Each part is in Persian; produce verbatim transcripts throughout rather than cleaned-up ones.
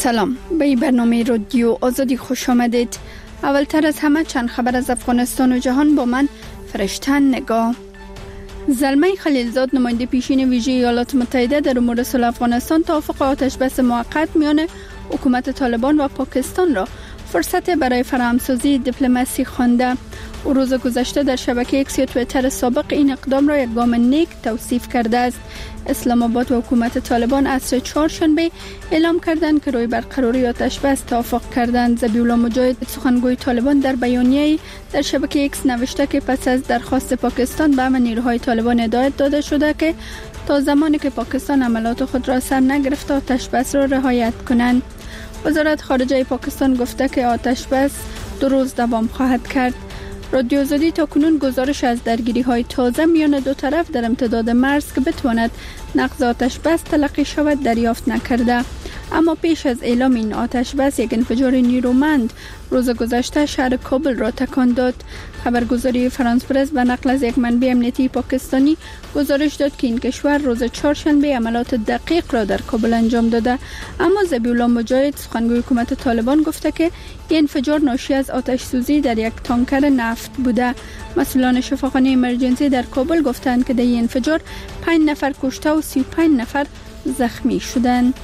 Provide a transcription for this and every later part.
سلام، به این برنامه رادیو آزادی خوش آمدید. اولتر از همه چند خبر از افغانستان و جهان با من فرشتن نگاه. زلمه خلیلزاد نماینده پیشین ویژه ایالات متحده در امور صلح افغانستان توافق آتش بس موقت میان حکومت طالبان و پاکستان را فرصت برای فراهمسازی دیپلماسی خوانده. او روز گذشته در شبکه ایکس یا توییتر سابق این اقدام را یک گام نیک توصیف کرده است. اسلام آباد و حکومت طالبان عصر چهارشنبه اعلام کردند که روی برقراری آتش بس توافق کردند. ذبیح مجاهد سخنگوی طالبان در بیانیه‌ای در شبکه ایکس نوشته که پس از درخواست پاکستان به همه نیروهای طالبان هدایت داده شده که تا زمانی که پاکستان عملات خود را سر نگرفته آتش بس را رعایت کنند. وزارت خارجه پاکستان گفته که آتش بس دو روز دوام خواهد کرد. رادیو آزادی تا کنون گزارش از درگیری های تازه میان دو طرف در امتداد مرز که بتواند نقض آتش بس تلقی شود دریافت نکرده. اما پیش از اعلام این آتش بس یک انفجار نیرومند روز گذشته شهر کابل را تکان داد. خبرگزاری فرانس پرس به نقل از یک منبع امنیتی پاکستانی گزارش داد که این کشور روز چهارشنبه عملات دقیق را در کابل انجام داده. اما ذبیح مجاهد سخنگوی حکومت طالبان گفته که این انفجار ناشی از آتش سوزی در یک تانکر نفت بوده. مسئولان شفاخانه امرجنسی در کابل گفتند که در این انفجار پنج نفر کشته و سی و پنج نفر زخمی شدند.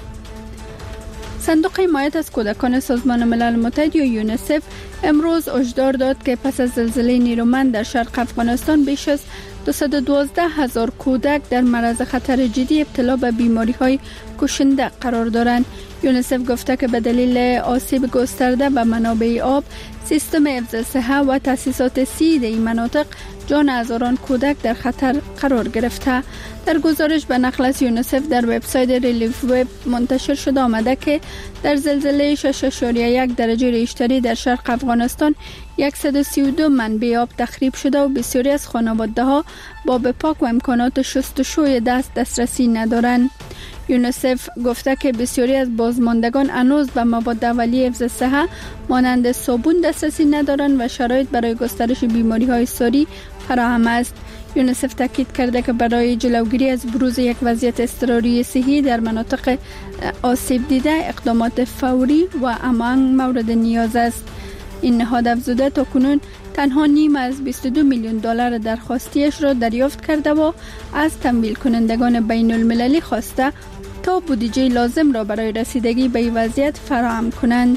صندوق حمایت از کودکان سازمان ملل متحد یا یونیسف امروز هشدار داد که پس از زلزله نیرومند در شرق افغانستان بیش از دویست و دوازده هزار کودک در معرض خطر جدی ابتلا به بیماری‌های کشنده قرار دارند. یونیسف گفته که به دلیل آسیب گسترده به منابع آب، سیستم حفظ صحت و تأسیسات سید این مناطق جان هزاران کودک در خطر قرار گرفته. در گزارش به نقل از یونیسف در وبسایت ریلیف وب منتشر شده آمده که در زلزله شش اشاریه یک درجه ریشتری در شرق افغانستان صد و سی و دو منبع آب تخریب شده و بسیاری از خانواده‌ها با آب پاک و امکانات شستشوی دست دسترسی ندارند. یونیسف گفته که بسیاری از بازماندگان هنوز به مواد اولیه حفظ صحت مانند صابون دسترسی ندارند و شرایط برای گسترش بیماری‌های ساری فراهم است. یونیسف تاکید کرده که برای جلوگیری از بروز یک وضعیت اضطراری صحی در مناطق آسیب دیده اقدامات فوری و همان مورد نیاز است. این نهاد افزوده تا کنون تنها نیم از بیست و دو میلیون دلار درخواستیش را دریافت کرده و از تمویل کنندگان بین المللی خواسته تا بودجه لازم را برای رسیدگی به این وضعیت فراهم کنند.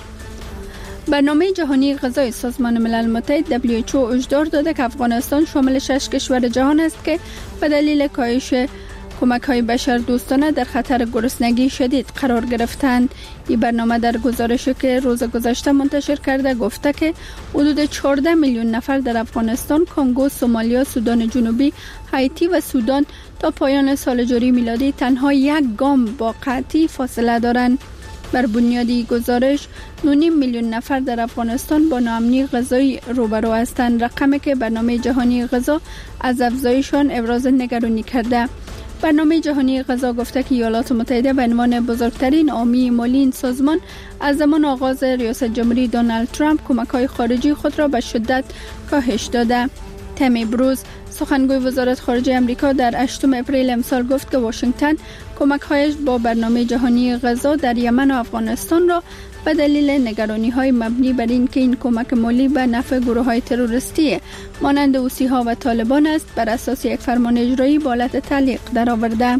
برنامه جهانی غذای سازمان ملل متحد دبلیو اچ او هشدار داده که افغانستان شامل شش کشور جهان است که به دلیل کاهش کمک‌های بشردوستانه در خطر گرسنگی شدید قرار گرفتند. این برنامه در گزارشی که روز گذشته منتشر کرده گفته که حدود چهارده میلیون نفر در افغانستان، کنگو، سومالیا، سودان جنوبی، هایتی و سودان تا پایان سال جاری میلادی تنها یک گام با قحطی فاصله دارند. بر بنیاد این گزارش نه و نیم میلیون نفر در افغانستان با ناامنی غذایی روبرو هستند، رقمی که برنامه جهانی غذا از افزایشان ابراز نگرانی کرده. برنامه جهانی غذا گفته که ایالات متحده به عنوان بزرگترین حامی مالی این سازمان از زمان آغاز ریاست جمهوری دونالد ترامپ کمک‌های خارجی خود را به شدت کاهش داده. تمی بروز سخنگوی وزارت خارجه آمریکا در هشتم اپریل امسال گفت که واشنگتن کمک‌هایش با برنامه جهانی غذا در یمن و افغانستان را به دلیل نگرانی‌های مبنی بر این که این کمک مالی به نفع گروه‌های تروریستی مانند حوثی‌ها و طالبان است بر اساس یک فرمان اجرایی با حالت تعلیق درآورده.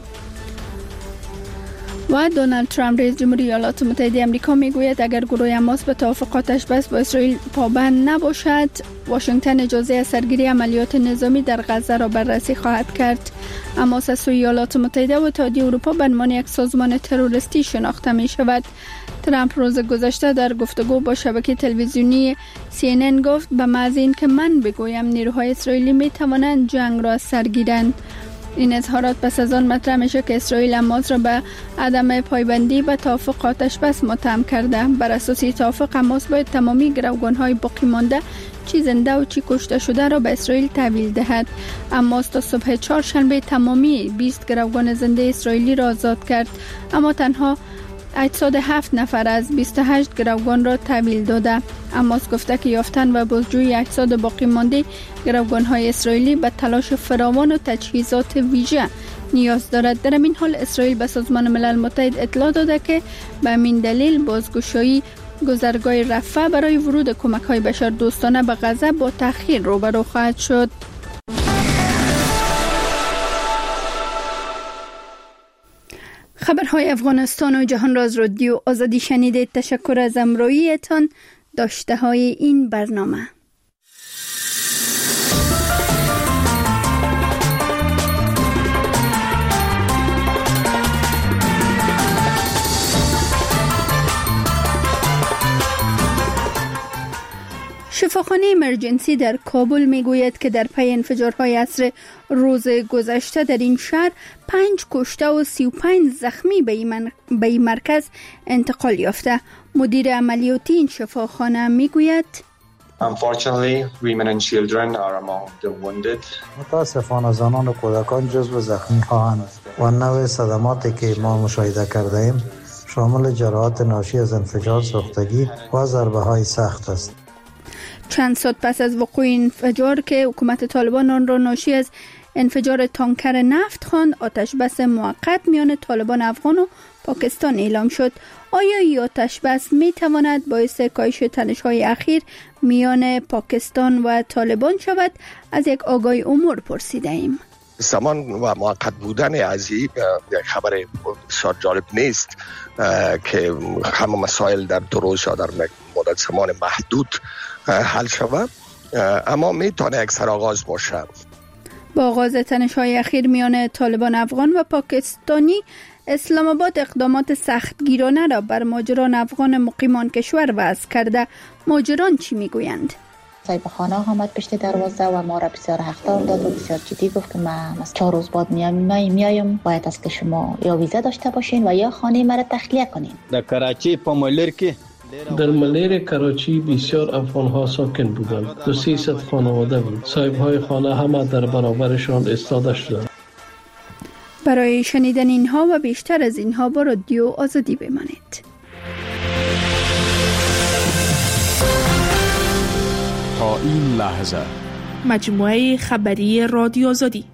و دونالد ترامپ رئیس جمهوری ایالات متحده آمریکا میگوید اگر گروه حماس به توافق آتش بس با اسرائیل پابند نباشد، واشنگتن اجازه از سرگیری عملیات نظامی در غزه را بررسی خواهد کرد. حماس از سوی ایالات متحده و اتحادیه اروپا به عنوان یک سازمان تروریستی شناخته می شود. ترامپ روز گذشته در گفتگو با شبکه تلویزیونی سی ان ان گفت به محض این که من بگویم نیروهای اسرائیلی می توانند جنگ را سرگیرند. این اظهارات پس از آن مطرح میشه که اسرائیل حماس را به عدم پایبندی به توافق آتش بس متهم کرده. بر اساس توافق حماس باید تمامی گروگان‌های باقی مانده چی زنده و چی کشته شده را به اسرائیل تحویل دهد. حماس تا صبح چهارشنبه تمامی بیست گروگان زنده اسرائیلی را آزاد کرد، اما تنها هشتصد و هفت نفر از بیست و هشت گروگان را تحویل داده. حماس گفته که یافتن و بازجویی هشتصد باقی مانده گروگان‌های اسرائیلی به تلاش فراوان و تجهیزات ویژه نیاز دارد. در این حال اسرائیل به سازمان ملل متحد اطلاع داده که به همین دلیل بازگشایی گذرگاه رفح برای ورود کمک‌های بشردوستانه به غزه با تأخیر روبرو خواهد شد. خبرهای افغانستان و جهان را از رادیو آزادی شنیدید. تشکر از همراهیتان. داشته های این برنامه. شفاخانه امرجنسی در کابل میگوید که در پی انفجارهای عصر روز گذشته در این شهر پنج کشته و سی و پنج زخمی به این, به این مرکز انتقال یافته. مدیر عملیاتی این شفاخانه میگوید Unfortunately, women and children are among the wounded. متاسفانه زنان و کودکان جزو زخمی خواهند و نوع صدماتی که ما مشاهده کرده ایم شامل جراحات ناشی از انفجار سوختگی و ضربه های سخت است. چند ساعت پس از وقوع انفجار که حکومت طالبان آن را ناشی از انفجار تانکر نفت خواند، آتش بس موقت میان طالبان افغان و پاکستان اعلام شد. آیا این آتش بس می تواند باعث کاهش تنش‌های اخیر میان پاکستان و طالبان شود؟ از یک آگاه امور پرسیده ایم. زمان و موقت بودن از این خبر بسیار جالب نیست که همه مسائل در دو روز یا در مدت زمان محدود حل شود، اما میتونه یک سرآغاز باشه. با آغاز تنش‌های اخیر میان طالبان افغان و پاکستانی، اسلام آباد اقدامات سختگیرانه را بر مهاجران افغان مقیمان کشور وضع کرده. مهاجران چی میگویند؟ صاحب خانه آمد پشت دروازه و ما را بسیار هختار داد و بسیار جدی گفت که من چهار روز بعد میام میایم باید است که شما یا ویزا داشته باشین و یا خانه مرا تخلیه کنین. در کراچی په ملیر کې در ملیر کراچی بسیار افغان ها ساکن بودند. دو سیصد خانواده بود. صاحب های خانه همه در برابرشان ایستاده شدند. برای شنیدن اینها و بیشتر از اینها با رادیو آزادی بمانید. تا این لحظه مجموعه خبری رادیو آزادی.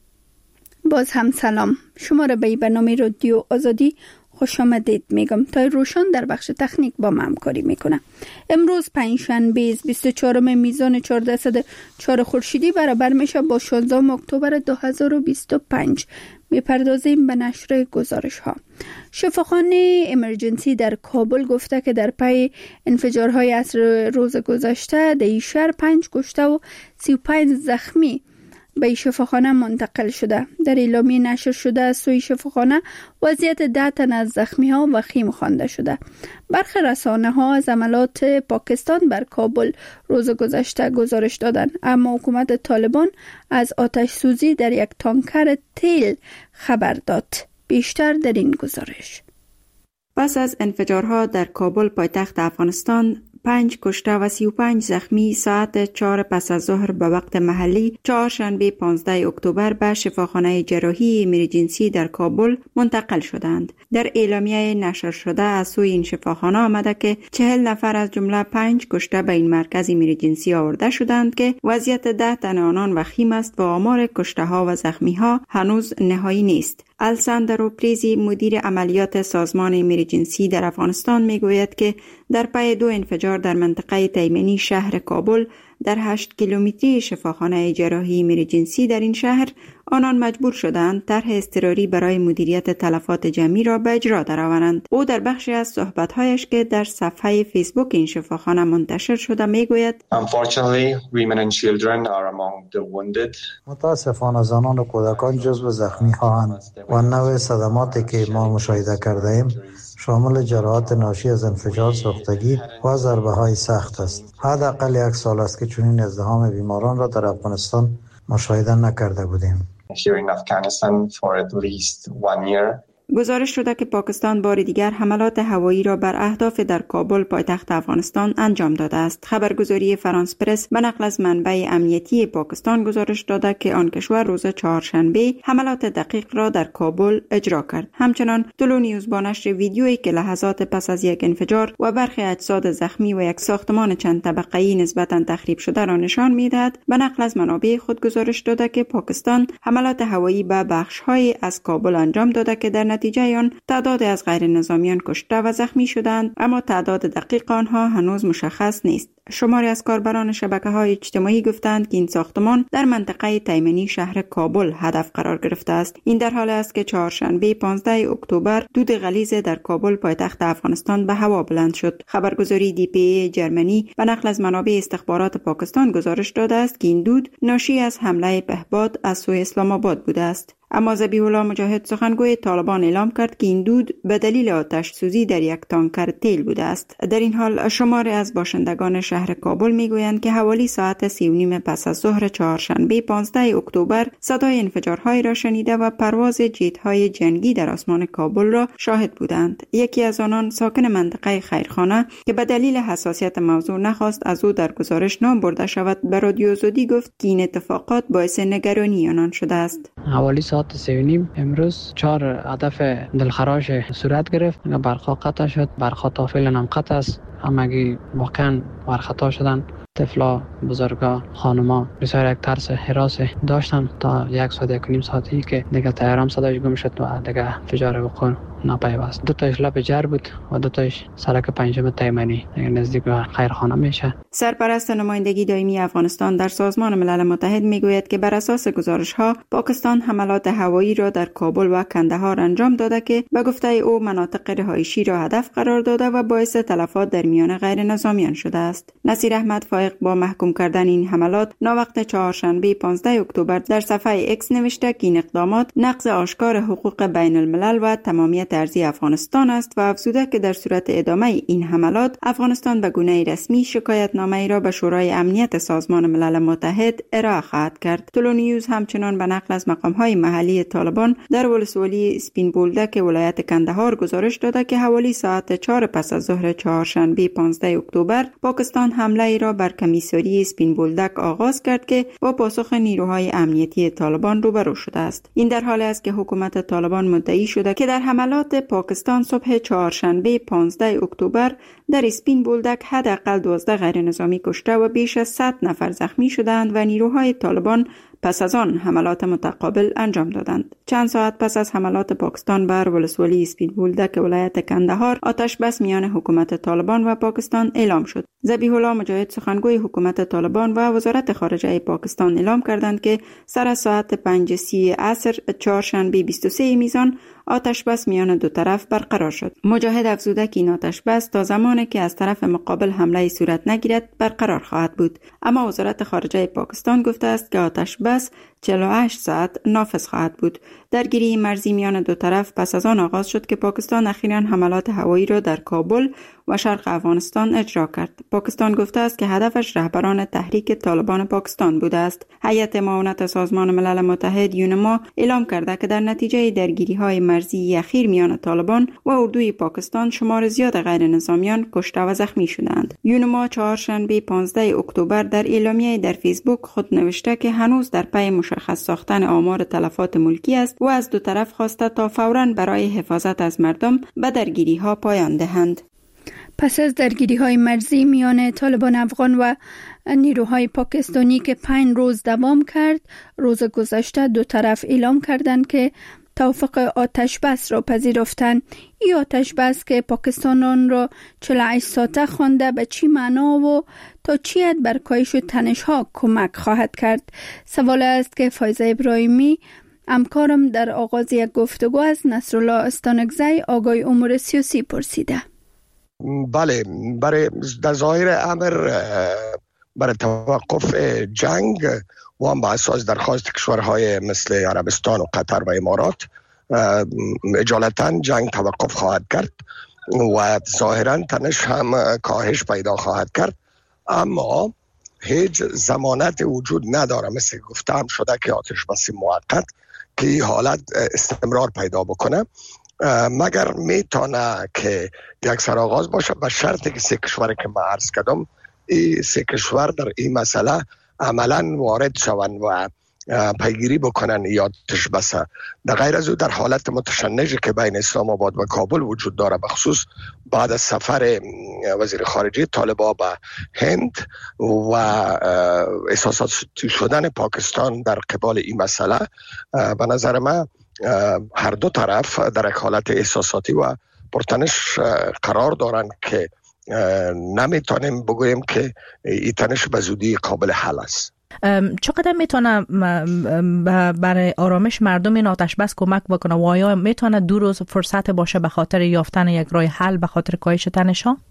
باز هم سلام. شما را به برنامه رادیو آزادی خوش آمدید میگم. تا روشن در بخش تکنیک با ما همکاری میکنه. امروز پنجشنبه بیست و چهارم میزان چهارصد و چهار خورشیدی برابر میشه با شانزدهم اکتبر دو هزار و بیست و پنج. میپردازیم به نشر گزارش ها. شفاخانه امرجنسی در کابل گفته که در پی انفجارهای عصر روز گذشته در این شهر پنج کشته و سی و پنج زخمی به شفاخانه منتقل شده. در اعلامیه نشر شده از سوی شفاخانه وضعیت ده تن از زخمی ها وخیم خوانده شده. برخی رسانه ها از عملات پاکستان بر کابل روز گذشته گزارش دادند، اما حکومت طالبان از آتش سوزی در یک تانکر تیل خبر داد. بیشتر در این گزارش. پس از انفجارها در کابل پایتخت افغانستان، پنج کشته و سی و پنج زخمی ساعت چهار پس از ظهر به وقت محلی چهارشنبه پانزدهم اکتبر به شفاخانه جراحی امرجنسی در کابل منتقل شدند. در اعلامیه نشر شده از سوی این شفاخانه آمده که چهل نفر از جمله پنج کشته به این مرکز امرجنسی آورده شدند که وضعیت ده تن آنان وخیم است و آمار کشته ها و زخمی ها هنوز نهایی نیست. الساندرو پریزی مدیر عملیات سازمان امرجنسی در افغانستان میگوید که در پی دو انفجار در منطقه تیمنی شهر کابل در هشت کیلومتری شفاخانه جراحی امرجنسی در این شهر آنان مجبور شدند طرح اضطراری برای مدیریت تلفات جمعی را به اجرا درآورند. او در بخشی از صحبت‌هایش که در صفحه فیسبوک این شفاخانه منتشر شده میگوید Unfortunately, women and children are among the wounded. متاسفانه زنان و کودکان جزو زخمی خواهند و نوع صدماتی که ما مشاهده کرده ایم شامل جراحات ناشی از انفجار سوختگی و ضربه های سخت است. حداقل یک سال است که چنین ازدحام بیماران را در افغانستان مشاهده نکرده بودیم. Here in Afghanistan for at least one year. گزارش شده که پاکستان بار دیگر حملات هوایی را بر اهداف در کابل پایتخت افغانستان انجام داده است. خبرگزاری فرانس پرس به نقل از منبع امنیتی پاکستان گزارش داده که آن کشور روز چهارشنبه حملات دقیق را در کابل اجرا کرد. همچنان تلو نیوز با نشر ویدیویی که لحظات پس از یک انفجار و برخی اجساد زخمی و یک ساختمان چند طبقه‌ای نسبتاً تخریب شده را نشان می‌دهد، به نقل از منابع خود گزارش داده که پاکستان حملات هوایی به بخش‌های از کابل انجام داده که در نتیجه آن تعداد از غیر نظامیان کشته و زخمی شدند، اما تعداد دقیق آنها هنوز مشخص نیست. شماری از کاربران شبکه‌های اجتماعی گفتند که این ساختمان در منطقه تیمنی شهر کابل هدف قرار گرفته است. این در حالی است که چهارشنبه پانزده اکتبر دود غلیظ در کابل پایتخت افغانستان به هوا بلند شد. خبرگزاری دی پی ای جرمنی به نقل از منابع استخبارات پاکستان گزارش داده است که این دود ناشی از حمله پهباد از سوی اسلام آباد بوده است. اما ذبیح الله مجاهد سخنگوی طالبان اعلام کرد که این دود به دلیل آتش سوزی در یک تانکر تیل بوده است. در این حال شماری از باشندگان شهر کابل میگویند که حوالی ساعت سی و نیم پس از ظهر چهارشنبه پانزده اکتبر صدای انفجارهای را شنیده و پرواز جت‌های جنگی در آسمان کابل را شاهد بودند. یکی از آنان ساکن منطقه خیرخانه که به دلیل حساسیت موضوع نخواست از او در گزارش نام برده شود به رادیو آزادی گفت که این اتفاقات باعث نگرانی آنان شده است. حوالی ساعت سی و نیم امروز چهار هدف دلخراش صورت گرفت. برقا قطع شد، برقا تا فعلا هم قطع است. همگی واقعا برخطا شدن. طفلا، بزرگا، خانما بسیار یک ترس حراس داشتن تا یک ساعت یک نیم ساعتی که دیگه تیارم صداش گم شد و دیگه انفجار وقوع ناپیوست. دو تاش لب جر بود و دو تاش سرک پنجم تیمنی نزدیک به خیرخانه میشه. سرپرست نمایندگی دائمی افغانستان در سازمان ملل متحد میگوید که بر اساس گزارش‌ها پاکستان حملات هوایی را در کابل و کندهار انجام داده که به گفته او مناطق رهایشی را هدف قرار داده و باعث تلفات در میان غیر نظامیان شده است. نصیر احمد فائق با محکوم کردن این حملات ناوقت چهارشنبه پانزده اکتبر در صفحه اکس نوشته که این اقدامات نقض آشکار حقوق بین الملل و تمامیت ارضی افغانستان است و افزوده که در صورت ادامه این حملات افغانستان به گونه رسمی شکایتنامه را به شورای امنیت سازمان ملل متحد ارائه خواهد کرد. تلو نیوز همچنان به نقل از مقام‌های محلی طالبان در ولسوالی سپین بولدک ولایت کندهار گزارش داده که حوالی ساعت چهار پس از ظهر چهارشنبه پانزده اکتبر پاکستان حمله ای را بر کمیساری سپین بولدک آغاز کرد که با پاسخ نیروهای امنیتی طالبان روبرو شده است. این در حالی است که حکومت طالبان مدعی شده که در حملات پاکستان صبح چهارشنبه پانزده اکتبر در اسپین بولدک حداقل دوازده غیر نظامی کشته و بیش از صد نفر زخمی شدند و نیروهای طالبان پس از آن حملات متقابل انجام دادند. چند ساعت پس از حملات پاکستان بر ولسوالی سپین بولدک ولایت کندهار آتش بس میان حکومت طالبان و پاکستان اعلام شد. ذبیح الله مجاهد سخنگوی حکومت طالبان و وزارت خارجه پاکستان اعلام کردند که سر از ساعت پنج و سی عصر چهارشنبه بیست و سه میزان آتش بس میان دو طرف برقرار شد. مجاهد افزوده که این آتش بس تا زمانی که از طرف مقابل حمله صورت نگیرد برقرار خواهد بود. اما وزارت خارجه پاکستان گفته است که آتش بس چهل و هشت ساعت نافذ خواهد بود. درگیری مرزی میان دو طرف پس از آن آغاز شد که پاکستان اخیراً حملات هوایی را در کابل و شرق افغانستان اجرا کرد. پاکستان گفته است که هدفش رهبران تحریک طالبان پاکستان بوده است. هیئت معاونت سازمان ملل متحد یونما اعلام کرده که در نتیجه درگیری‌های مرزی اخیر میان طالبان و اردوی پاکستان شمار زیاد غیر نظامیان کشته و زخمی شدند. یونما چهارشنبه پانزده اکتبر در اعلامیه در فیسبوک خود نوشته که هنوز در پی مشخص ساختن آمار تلفات ملکی است و از دو طرف خواسته تا فوراً برای حفاظت از مردم به درگیری‌ها پایان دهند. پس از درگیری‌های مرزی میان طالبان افغان و نیروهای پاکستانی که پنج روز دوام کرد، روز گذشته دو طرف اعلام کردند که توافق آتش بس را پذیرفتند. این آتش بس که پاکستان آن را چهل و هشت ساعته خوانده به چی معنا و تا چی حد بر کاهش تنش‌ها کمک خواهد کرد؟ سوال است که فایزه ابراهیمی همکارم در آغاز یک گفتگو از نصرالله استانکزی آگای امور سیاسی پرسیده. بله، برای در ظاهر امر برای توقف جنگ و هم با اساس درخواست کشورهای مثل عربستان و قطر و امارات اجالتا جنگ توقف خواهد کرد و ظاهرا تنش هم کاهش پیدا خواهد کرد، اما هیچ ضمانت وجود نداره. مثل گفتم شده که آتش بس موقت که حالت استمرار پیدا بکنه مگر میتونه که یک سرآغاز باشه به شرطی که سه کشور که ما عرض کردم این سه کشور در این مسئله عملا وارد شوند و پیگیری بکنن یا آتش بسه. در غیر از او در حالت متشنجی که بین اسلام آباد و کابل وجود داره، بخصوص بعد از سفر وزیر خارجه طالبان به هند و احساساتی شدن پاکستان در قبال این مسئله، به نظر من هر دو طرف در یک حالت احساساتی و پرتنش قرار دارند که نمیتونیم بگوییم که این تنش به زودی قابل حل است. چقدر میتونه برای آرامش مردم این آتش بس کمک بکنه و آیا میتونه دو روز فرصت باشه به خاطر یافتن یک راه حل به خاطر کاهش تنش ها؟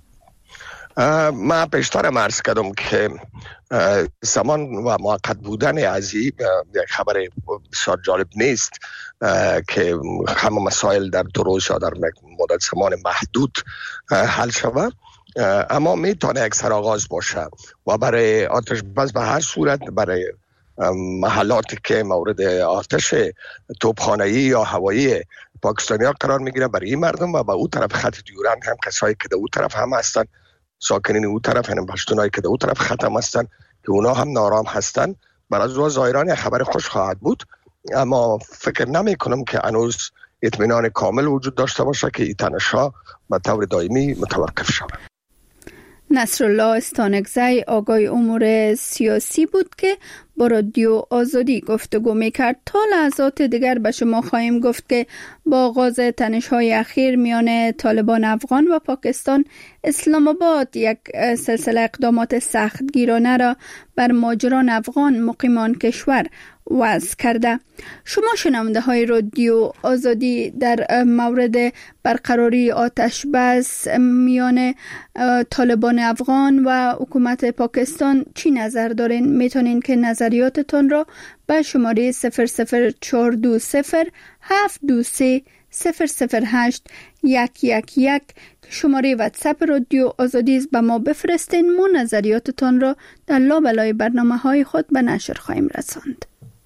من پیشتر عرض کردم که زمان و موقت بودن از این یک خبر بسیار جالب نیست که همه مسائل در دو روز یا در مدت زمان محدود حل شود، اما میتونه یک سرآغاز باشه و برای آتش بس به هر صورت برای محلاتی که مورد آتش توپخانه‌ای یا هوایی پاکستانی ها قرار میگیره برای این مردم و به او طرف خط دیورند هم کسایی که در او طرف هم هستن، ساکنین او طرف هم پشتونایی که در او طرف خط هم هستن که اونا هم نارام هستن، برای از ظاهران خبر خوش خواهد بود. اما فکر نمی کنم که هنوز اطمینان کامل وجود داشته باشه که این تنش‌ها به طور دائمی متوقف شود. نصرالله استانکزی آگاه امور سیاسی بود که با رادیو آزادی گفتگو میکرد. تا لحظات دیگر به شما خواهیم گفت که با آغاز تنش‌های اخیر میان طالبان افغان و پاکستان، اسلام آباد یک سلسله اقدامات سختگیرانه را بر مهاجران افغان مقیمان کشور وضع کرده. شما شنونده های رادیو آزادی در مورد برقراری آتش بس میان طالبان افغان و حکومت پاکستان چی نظر دارین؟ میتونین که نظریاتتون را به شماره صفر صفر چهار دو صفر هفت دو سه صفر صفر هشت یک یک یک شماره واتساپ رادیو آزادی است به ما بفرستین. ما نظریاتتون را در لابلای برنامه های خود به نشر خواهیم رساند.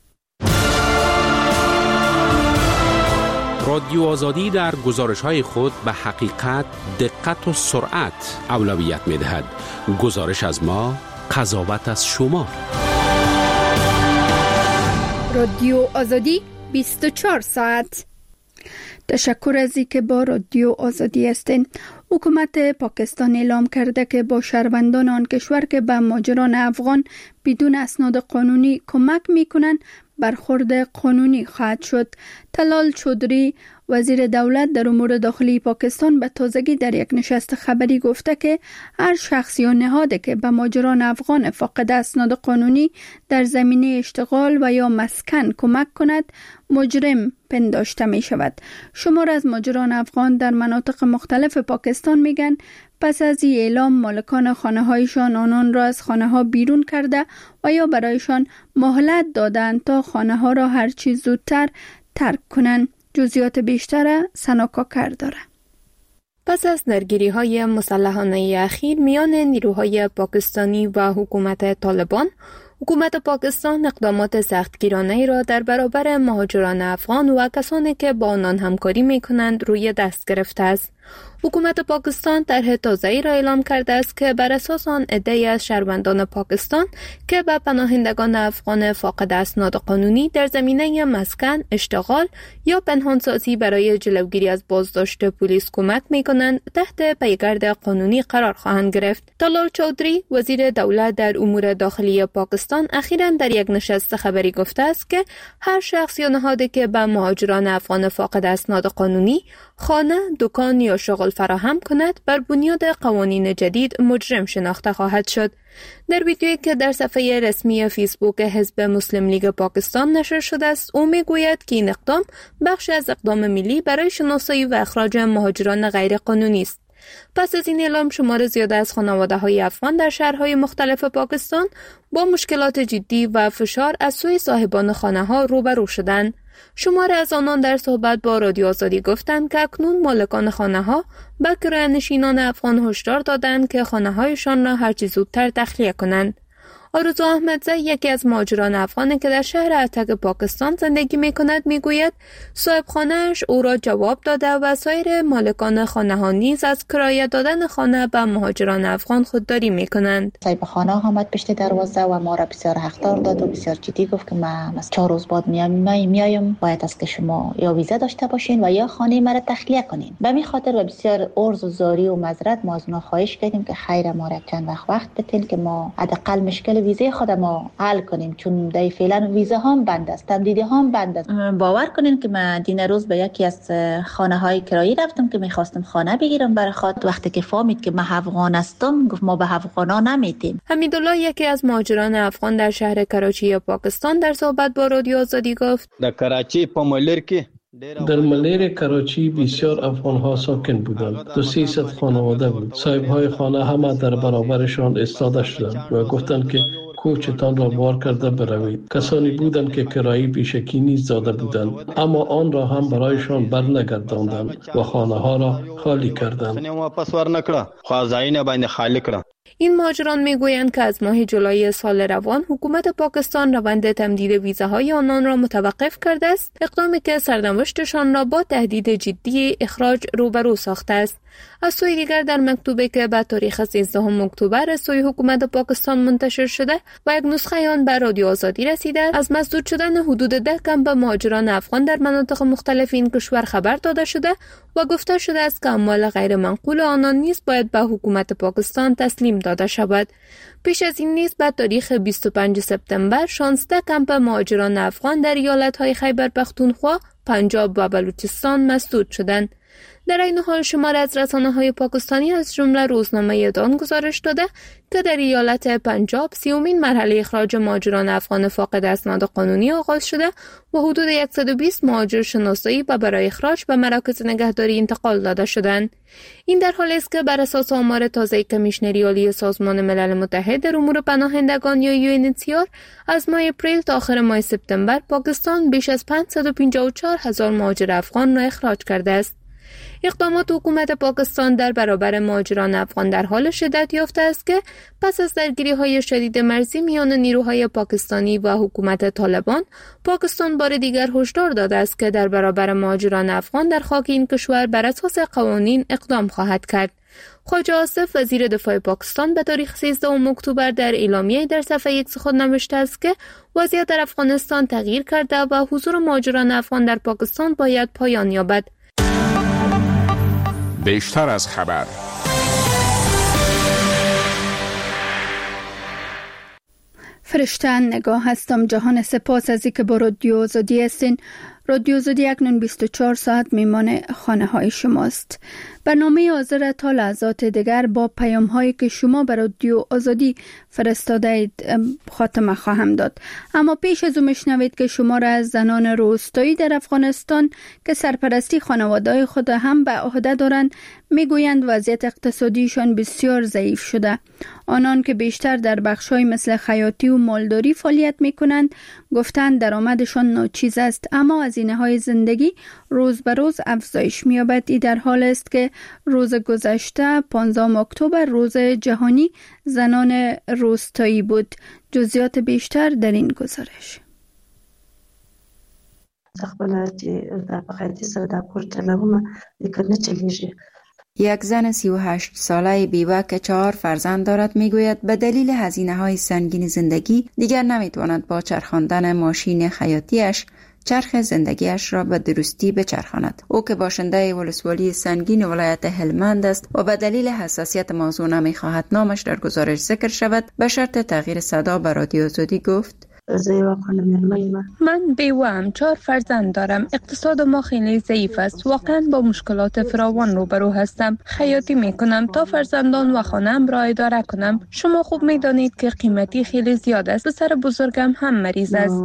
رادیو آزادی در گزارش‌های خود به حقیقت، دقت و سرعت اولویت می‌دهد. گزارش از ما، قضاوت از شما. رادیو آزادی بیست و چهار ساعت. تشکر از اینکه با رادیو آزادی هستین. حکومت پاکستان اعلام کرده که با شهروندان آن کشور که به مهاجران افغان بدون اسناد قانونی کمک میکنند برخورد قانونی خواهد شد. طلال چودری وزیر دولت در امور داخلی پاکستان به تازگی در یک نشست خبری گفته که هر شخص یا نهادی که به مهاجران افغان فاقد اسناد قانونی در زمینه اشتغال و یا مسکن کمک کند مجرم پنداشته می شود. شمار از مهاجران افغان در مناطق مختلف پاکستان میگن پس از این اعلام مالکان خانه هایشان آنان را از خانه ها بیرون کرده و یا برایشان مهلت دادند تا خانه ها را هر چیز زودتر ترک کنند. جزئیات بیشتر سناکاکر داره. پس از درگیری های مسلحانه اخیر میان نیروهای پاکستانی و حکومت طالبان، حکومت پاکستان اقدامات سختگیرانه‌ای را در برابر مهاجران افغان و کسانی که با آنان همکاری می‌کنند روی دست گرفته است. حکومت پاکستان طرح تازه‌ای را اعلام کرده است که بر اساس آن عده‌ای از شهروندان پاکستان که به پناهندگان افغان فاقد اسناد قانونی در زمینه مسکن، اشتغال یا پنهانسازی برای جلوگیری از بازداشت پلیس کمک می‌کنند تحت پیگرد قانونی قرار خواهند گرفت. طلال چودری وزیر دولت در امور داخلی پاکستان اخیراً در یک نشست خبری گفته است که هر شخص یا نهادی که به مهاجران افغان فاقد اسناد قانونی خانه، دکان یا شغل فراهم کند بر بنیاد قوانین جدید مجرم شناخته خواهد شد. در ویدیویی که در صفحه رسمی فیسبوک حزب مسلم لیگ پاکستان نشر شده است، او میگوید که این اقدام بخشی از اقدام ملی برای شناسایی و اخراج مهاجران غیر قانونی است. پس از این اعلام شمار زیاده از خانواده‌های افغان در شهرهای مختلف پاکستان با مشکلات جدی و فشار از سوی صاحبان خانه‌ها روبرو شدند. شمار از آنان در صحبت با رادیو آزادی گفتند که اکنون مالکان خانه‌ها به کرایه‌نشینان افغان هشدار دادند که خانه‌هایشان را هرچه زودتر تخلیه کنند. آرزو احمدزی یکی از مهاجران افغانی که در شهر اتک پاکستان زندگی می‌کند میگوید صاحب خانه‌اش او را جواب داده و سایر مالکان خانه‌ها نیز از کرایه دادن خانه به مهاجران افغان خودداری می‌کنند. صاحب خانه آمد پشت دروازه و ما را بسیار هشدار داد و بسیار جدی گفت که من چهار روز بعد میام میایم باید است که شما یا ویزا داشته باشین و یا خانه مرا تخلیه کنین. به می خاطر و بسیار عرض و زاری و معذرت ما از اونها خواهش کردیم که خیر ما را چند وقت وقت بتین که ما حداقل مشکل ویزای خود ما حل کنیم، چون دای فعلا ویزا هم بند است، تمدید هم بند است. باور کنین که من دین روز به یکی از خانه های کرایی رفتم که میخواستم خانه بگیرم برای خود. وقتی که فهمید که من افغان هستم گفت ما به افغانا نمیتیم. حمیدالله یکی از مهاجران افغان در شهر کراچی پاکستان در صحبت با رادیو آزادی گفت در کراچی په ملیر کې در ملیر کراچی بسیار افغان ها ساکن بودند. دو سیصد خانواده بود. صاحب های خانه همه در برابرشان ایستاده شدند و گفتند که کوچتان را بار کرده بروید. کسانی بودند که کرایی بیشکی نیز داده بودند، اما آن را هم برایشان برنگرداندند و خانه ها را خالی کردند. واپس ورنکړه خو ځایونه باندې خالی کړه. این مهاجران میگویند که از ماه جولای سال روان حکومت پاکستان روند تمدید ویزاهای آنان را متوقف کرده است، اقدامی که سرنوشتشان را با تهدید جدی اخراج روبرو ساخته است. از سوی دیگر در مکتوبی که به تاریخ سیزدهم اکتبر از سوی حکومت پاکستان منتشر شده و یک نسخه آن به رادیو آزادی رسیده، از مسدود شدن حدود ده کمپ مهاجران افغان در مناطق مختلف این کشور خبر داده شده و گفته شده است که اموال غیر منقول آنان نیز باید به حکومت پاکستان تسلیم داده شود. پیش از این نیز به تاریخ بیست و پنجم سپتامبر شانزده کمپ مهاجران افغان در ایالت‌های خیبر پختونخوا، پنجاب و بلوچستان مسدود شدند. در این حال شمار از رسانه‌های پاکستانی از جمله روزنامه دان گزارش داده که در ایالت پنجاب سیومین مرحله اخراج مهاجران افغان فاقد اسناد قانونی آغاز شده و حدود صد و بیست مهاجر شناسایی و برای اخراج به مراکز نگهداری انتقال داده شدند. این در حالی است که بر اساس آمار تازه کمیشنری عالی سازمان ملل متحد در امور پناهندگان یا یو ان اچ سی آر از ماه اپریل تا آخر ماه سپتامبر پاکستان بیش از پانصد و پنجاه و چهار هزار مهاجر افغان را اخراج کرده است. اقدامات حکومت پاکستان در برابر مهاجران افغان در حال شدت یافته است که پس از درگیری‌های شدید مرزی میان نیروهای پاکستانی و حکومت طالبان، پاکستان بار دیگر هشدار داده است که در برابر مهاجران افغان در خاک این کشور بر اساس قوانین اقدام خواهد کرد. خواجه آصف وزیر دفاع پاکستان به تاریخ سیزدهم اکتبر در اعلامیه در صفحه ایکس خود نوشته است که وضعیت در افغانستان تغییر کرده و حضور مهاجران افغان در پاکستان باید پایان یابد. بیشتر از خبر. فرشته نگاه هستم. جهان سپاس از اینکه با رادیو آزادی هستین. رادیو آزادی اکنون بیست و چهار ساعت میمان خانه های شماست. برنامه حاضر تا لحظات دیگر با پیام هایی که شما بر رادیو آزادی فرستاده اید خاتمه خواهم داد. اما پیش از او میشنوید که شما را از زنان روستایی در افغانستان که سرپرستی خانواده‌های خود هم به عهده دارند میگویند وضعیت اقتصادیشان بسیار ضعیف شده. آنان که بیشتر در بخش‌های مثل خیاطی و مالداری فعالیت میکنند گفتند درآمدشان ناچیز است، اما هزینه‌های زندگی روز به روز افزایش می‌یابد. این در حال است که روز گذشته پانزدهم اکتبر روز جهانی زنان روستایی بود. جزئیات بیشتر در این گزارش. یک زن سی و هشت ساله بیوه که چهار فرزند دارد میگوید به دلیل هزینه های سنگین زندگی دیگر نمیتواند با چرخاندن ماشین خیاطیش چرخ زندگیش را به درستی بچرخاند. او که باشنده ولسوالی سنگین ولایت هلمند است و به دلیل حساسیت موضوع نمیخواهد نامش در گزارش ذکر شود، به شرط تغییر صدا به رادیو آزادی گفت: من بیوه‌ام، چهار فرزند دارم. اقتصاد ما خیلی ضعیف است. واقعا با مشکلات فراوان روبرو هستم. خیاطی میکنم تا فرزندان و خانه‌ام را اداره کنم. شما خوب میدانید که قیمتی خیلی زیاد است. پسر بزرگم هم مریض است.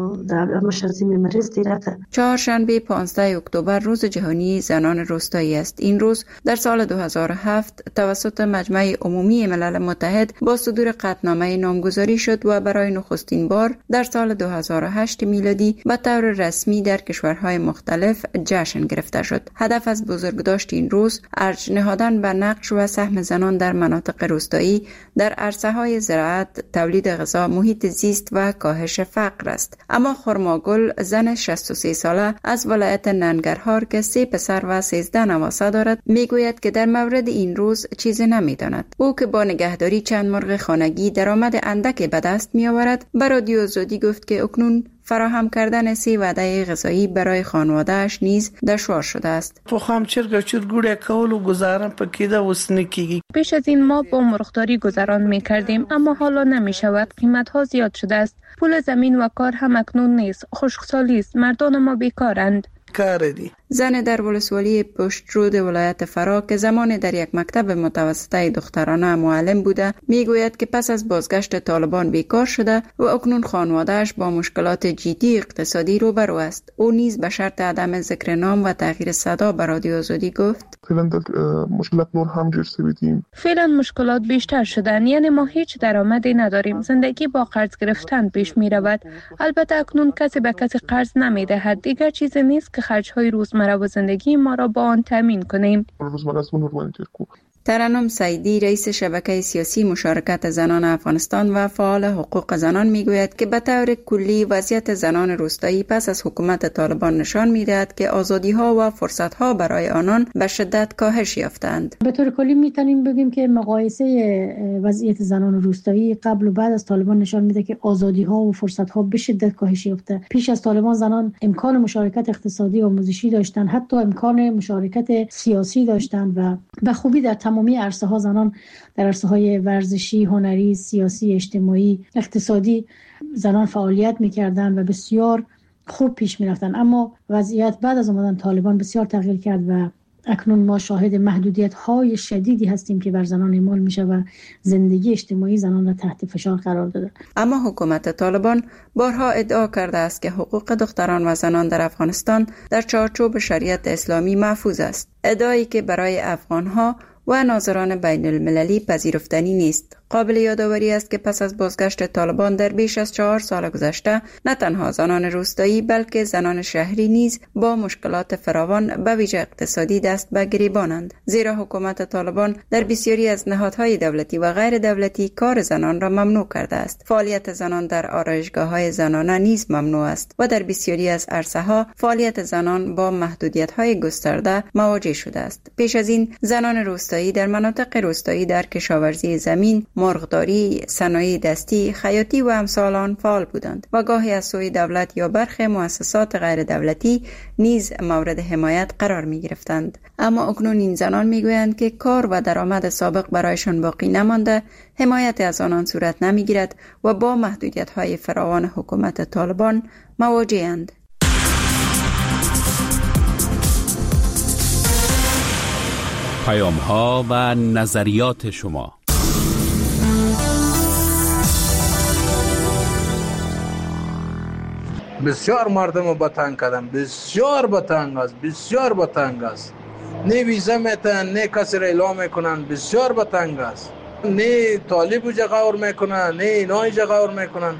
چهارشنبه پانزدهم اکتبر روز جهانی زنان روستایی است. این روز در سال دو هزار و هفت توسط مجمع عمومی ملل متحد با صدور قطعنامه نامگذاری شد و برای نخستین بار در سال دو هزار و هشت میلادی به طور رسمی در کشورهای مختلف جشن گرفته شد. هدف از بزرگداشت این روز ارج نهادن به نقش و سهم زنان در مناطق روستایی در عرصه‌های زراعت، تولید غذا، محیط زیست و کاهش فقر است. اما خرماگل، زن شصت و سه ساله از ولایت ننگرهار که سه پسر و سیزده نواسه دارد، میگوید که در مورد این روز چیزی نمیداند. او که با نگهداری چند مرغ خانگی درآمد اندکی به دست میآورد، به رادیو آزادی گفت که اکنون فراهم کردن سه وعده غذایی برای خانواده‌اش نیز دشوار شده است. تو خام چرګ چرګوړه کول او گزارن پکې دا وس نکېږي. پیش از این ما با مرغداری گذران می‌کردیم، اما حالا نمی‌شود. قیمت‌ها زیاد شده است. پول زمین و کار هم اکنون نیست. خشکسالی است. مردان ما بیکارند. کاری. زن در ولسوالی پشترود ولایت فرا که زمان در یک مکتب متوسطه دخترانه معلم بوده، میگوید که پس از بازگشت طالبان بیکار شده و اکنون خانواده‌اش با مشکلات جدی اقتصادی روبرو است. او نیز به شرط عدم ذکر نام و تغییر صدا به رادیو آزادی گفت: فعلا مشکلات نور هم جور سویدیم. فعلا مشکلات بیشتر شدن، یعنی ما هیچ درآمدی نداریم. زندگی با قرض گرفتن پیش می رود. البته اکنون کسی به کسی قرض نمی دهد. دیگر چیزی نیست که خرج‌های روزمره و زندگی ما را با آن تامین کنیم. ترنم سعیدی، رئیس شبکه سیاسی مشارکت زنان افغانستان و فعال حقوق زنان، میگوید که به طور کلی وضعیت زنان روستایی پس از حکومت طالبان نشان میدهد که آزادی‌ها و فرصت‌ها برای آنان به شدت کاهش یافتند. به طور کلی میتونیم بگیم که مقایسه وضعیت زنان روستایی قبل و بعد از طالبان نشان میده که آزادی‌ها و فرصت‌ها به شدت کاهش یافته. پیش از طالبان زنان امکان مشارکت اقتصادی و آموزشی داشتند، حتی امکان مشارکت سیاسی داشتند و به خوبی در تمامی عرصه‌ها زنان در عرصه‌های ورزشی، هنری، سیاسی، اجتماعی، اقتصادی زنان فعالیت می‌کردند و بسیار خوب پیش می‌رفتند. اما وضعیت بعد از آمدن طالبان بسیار تغییر کرد و اکنون ما شاهد محدودیت‌های شدیدی هستیم که بر زنان اعمال میشه و زندگی اجتماعی زنان را تحت فشار قرار داده. اما حکومت طالبان بارها ادعا کرده است که حقوق دختران و زنان در افغانستان در چارچوب شریعت اسلامی محفوظ است. ادعایی که برای افغان‌ها و ناظران بین المللی پذیرفتنی نیست. قابل یادآوری است که پس از بازگشت طالبان در بیش از چهار سال گذشته نه تنها زنان روستایی بلکه زنان شهری نیز با مشکلات فراوان به ویژه اقتصادی دست به گریبانند، زیرا حکومت طالبان در بسیاری از نهادهای دولتی و غیر دولتی کار زنان را ممنوع کرده است. فعالیت زنان در آرایشگاه‌های زنانه نیز ممنوع است و در بسیاری از عرصه‌ها فعالیت زنان با محدودیت‌های گسترده مواجه شده است. پیش از این زنان روستایی در مناطق روستایی در کشاورزی زمین، مرغداری، صنایع دستی، خیاطی و امثال آن فعال بودند و گاهی از سوی دولت یا برخی مؤسسات غیر دولتی نیز مورد حمایت قرار می گرفتند. اما اکنون این زنان می گویند که کار و درآمد سابق برایشان باقی نمانده، حمایت از آنان صورت نمی گیرد و با محدودیت های فراوان حکومت طالبان مواجه‌اند. پیام ها و نظریات شما. بسیار مردم با تنگ کردن، بسیار با تنگ است، بسیار با تنگ است. نه ویزا میتن، نه کسی را اعلام میکنن، بسیار با تنگ است. نه طالب و جغور میکنن، نه اینای جغور میکنن.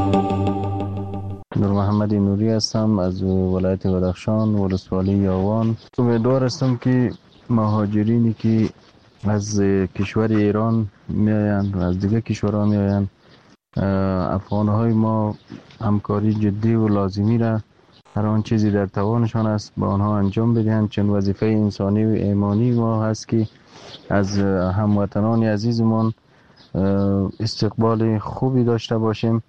نور محمد نوری هستم از ولایت بدخشان، ولسوالی یاوان. امیدوار هستم که مهاجرینی که از کشور ایران میآیند و از دیگر کشورها میآیند، افغان‌های ما همکاری جدی و لازمی را هر آن چیزی در توانشان است با آنها انجام بدهند، چون وظیفه انسانی و ایمانی ما هست که از هموطنان عزیزمان استقبال خوبی داشته باشیم.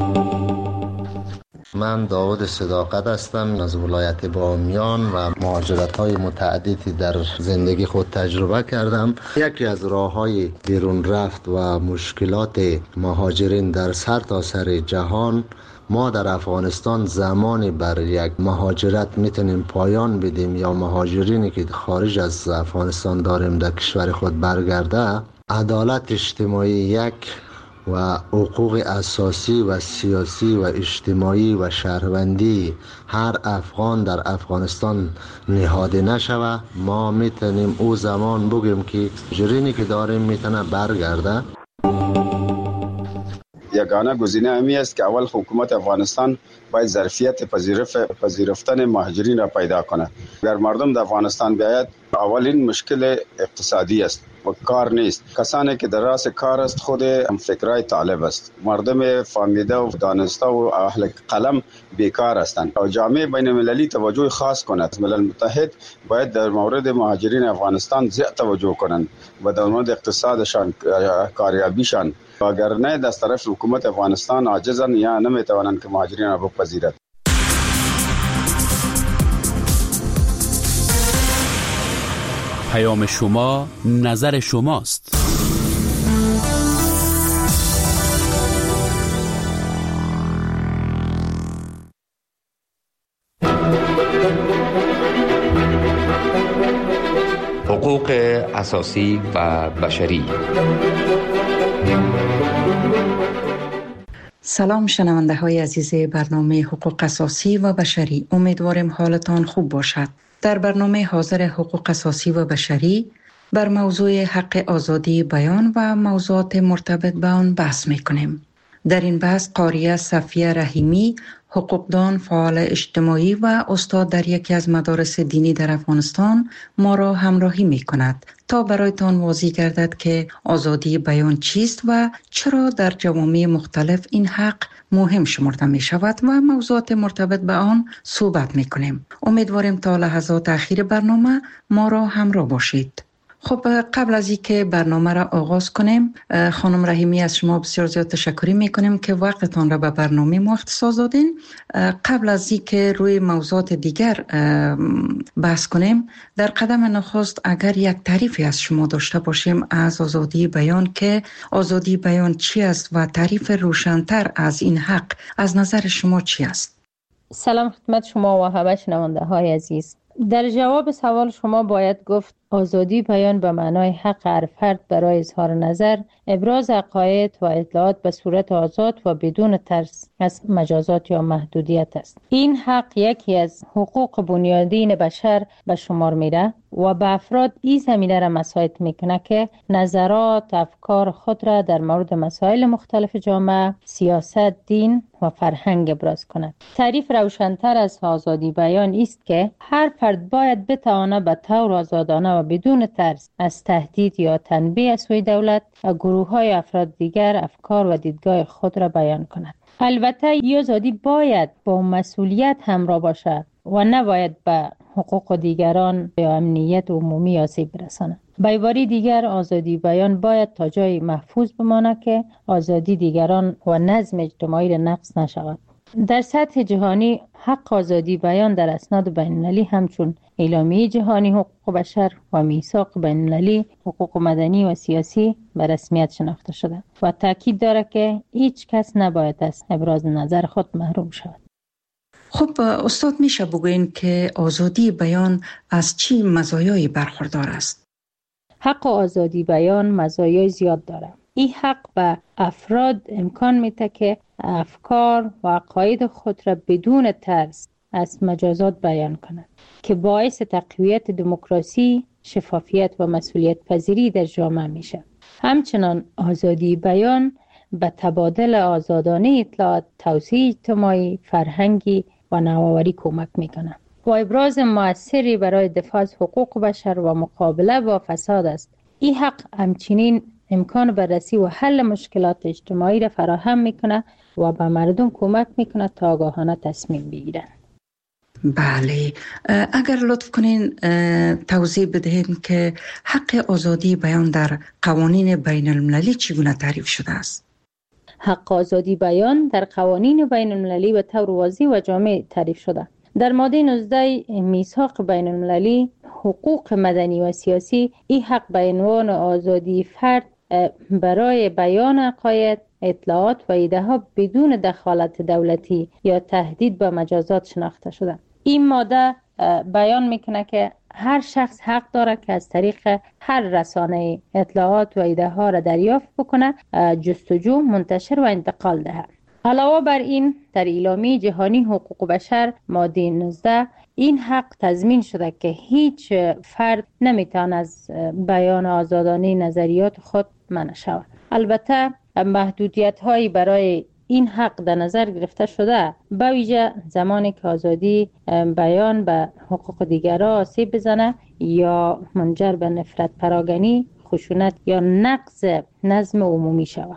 من داود صداقت هستم از ولایت بامیان و مهاجرت‌های متعددی در زندگی خود تجربه کردم. یکی از راه‌های بیرون رفت و مشکلات مهاجرین در سرتاسر جهان، ما در افغانستان زمانی بر یک مهاجرت میتونیم پایان بدیم یا مهاجرینی که خارج از افغانستان داریم در کشور خود برگرده، عدالت اجتماعی یک و حقوق اساسی و سیاسی و اجتماعی و شهروندی هر افغان در افغانستان نهاده نشوه، ما میتونیم او زمان بگیم که مهاجرینی که داریم میتونه برگرده. یگانه گزینه امی است که اول حکومت افغانستان باید ظرفیت پذیرفتن مهاجرین را پیدا کنه. اگر مردم در افغانستان بیاید، اولین مشکل اقتصادی است و کار نیست. کسانی که در راس کار است خود هم فکرای طالب است. مردم فهمیده و دانسته و اهل قلم بیکار هستند و جامعه بین المللی توجه خاص کند. ملل متحد باید در مورد مهاجرین افغانستان زیاد توجه کنند و در مورد اقتصادشان، کاریابیشان، و اگر نه از طرف حکومت افغانستان عاجزند یا نمیتوانند که مهاجرین را بپذیرد. پیام شما، نظر شماست. حقوق اساسی و بشری. سلام شنونده های عزیز برنامه حقوق اساسی و بشری، امیدواریم حالتان خوب باشد. در برنامه حاضر حقوق اساسی و بشری بر موضوع حق آزادی بیان و موضوعات مرتبط به آن بحث می‌کنیم. در این بحث قاریه صفیه رحیمی، حقوقدان، فعال اجتماعی و استاد در یکی از مدارس دینی در افغانستان ما را همراهی می‌کند تا برایتان واضح گردد که آزادی بیان چیست و چرا در جوامع مختلف این حق مهم شمرده می شود و موضوعات مرتبط به آن صحبت می کنیم. امیدواریم تا لحظات اخیر برنامه ما را همراه باشید. خب قبل از اینکه برنامه را آغاز کنیم، خانم رحیمی از شما بسیار زیاد تشکر می کنیم که وقتتان را به برنامه ما اختصاص دادین. قبل از اینکه روی موضوعات دیگر بحث کنیم، در قدم نخست اگر یک تعریفی از شما داشته باشیم از آزادی بیان، که آزادی بیان چی است و تعریف روشن‌تر از این حق از نظر شما چی است؟ سلام خدمت شما و همه شنونده های عزیز. در جواب سوال شما باید گفت آزادی بیان به معنای حق هر فرد برای اظهار نظر، ابراز عقاید و اطلاعات به صورت آزاد و بدون ترس از مجازات یا محدودیت است. این حق یکی از حقوق بنیادین بشر به شمار میره و به افراد این زمینه را مساعد میکنه که نظرات، افکار خود را در مورد مسائل مختلف جامعه، سیاست، دین و فرهنگ ابراز کند. تعریف روشن‌تر از آزادی بیان است که هر فرد باید بتواند به طور آزادانه و بدون ترس از تهدید یا تنبیه از سوی دولت و گروه‌های افراد دیگر افکار و دیدگاه خود را بیان کند. البته این آزادی باید با مسئولیت همراه باشد و نباید به حقوق دیگران یا امنیت عمومی آسیب برساند. به عبارت دیگر، آزادی بیان باید تا جای محفوظ بماند که آزادی دیگران و نظم اجتماعی را نقض نشود. در سطح جهانی حق آزادی بیان در اسناد بین‌المللی همچون اعلامیه جهانی حقوق بشر و میثاق بین‌المللی حقوق مدنی و سیاسی به رسمیت شناخته شده و تاکید دارد که هیچ کس نباید از ابراز نظر خود محروم شود. خب استاد، میشه بگوین که آزادی بیان از چی مزایایی برخوردار است؟ حق آزادی بیان مزایای زیاد دارد. این حق به افراد امکان میده که افکار و عقاید خود را بدون ترس از مجازات بیان کنند که باعث تقویت دموکراسی، شفافیت و مسئولیت پذیری در جامعه میشه. همچنان آزادی بیان به تبادل آزادانه اطلاعات، توسعه اجتماعی، فرهنگی و نوآوری کمک میکنه و ابراز مؤثری برای دفاع از حقوق بشر و مقابله با فساد است. این حق همچنین امکان بررسی و حل مشکلات اجتماعی را فراهم میکنه و به مردم کمک میکنه تا آگاهانه تصمیم بگیرن. بله، اگر لطف کنین توضیح بدهید که حق آزادی بیان در قوانین بین المللی چگونه تعریف شده است؟ حق آزادی بیان در قوانین بین المللی به طور واضح و جامع تعریف شده. در ماده نوزده میثاق بین المللی حقوق مدنی و سیاسی، این حق به عنوان آزادی فرد برای بیان عقاید، اطلاعات و ایده ها بدون دخالت دولتی یا تهدید به مجازات شناخته شده. این ماده بیان میکنه که هر شخص حق داره که از طریق هر رسانه اطلاعات و ایده ها را دریافت بکنه، جستجو، منتشر و انتقال دهد. علاوه بر این، در اعلامیه جهانی حقوق بشر ماده نوزده این حق تضمین شده که هیچ فرد نمیتواند از بیان آزادانه نظریات خود منع شود. البته محدودیت هایی برای این حق در نظر گرفته شده، به ویژه زمانی که آزادی بیان به حقوق دیگران آسیب بزنه یا منجر به نفرت پراگنی، خشونت یا نقض نظم عمومی شود.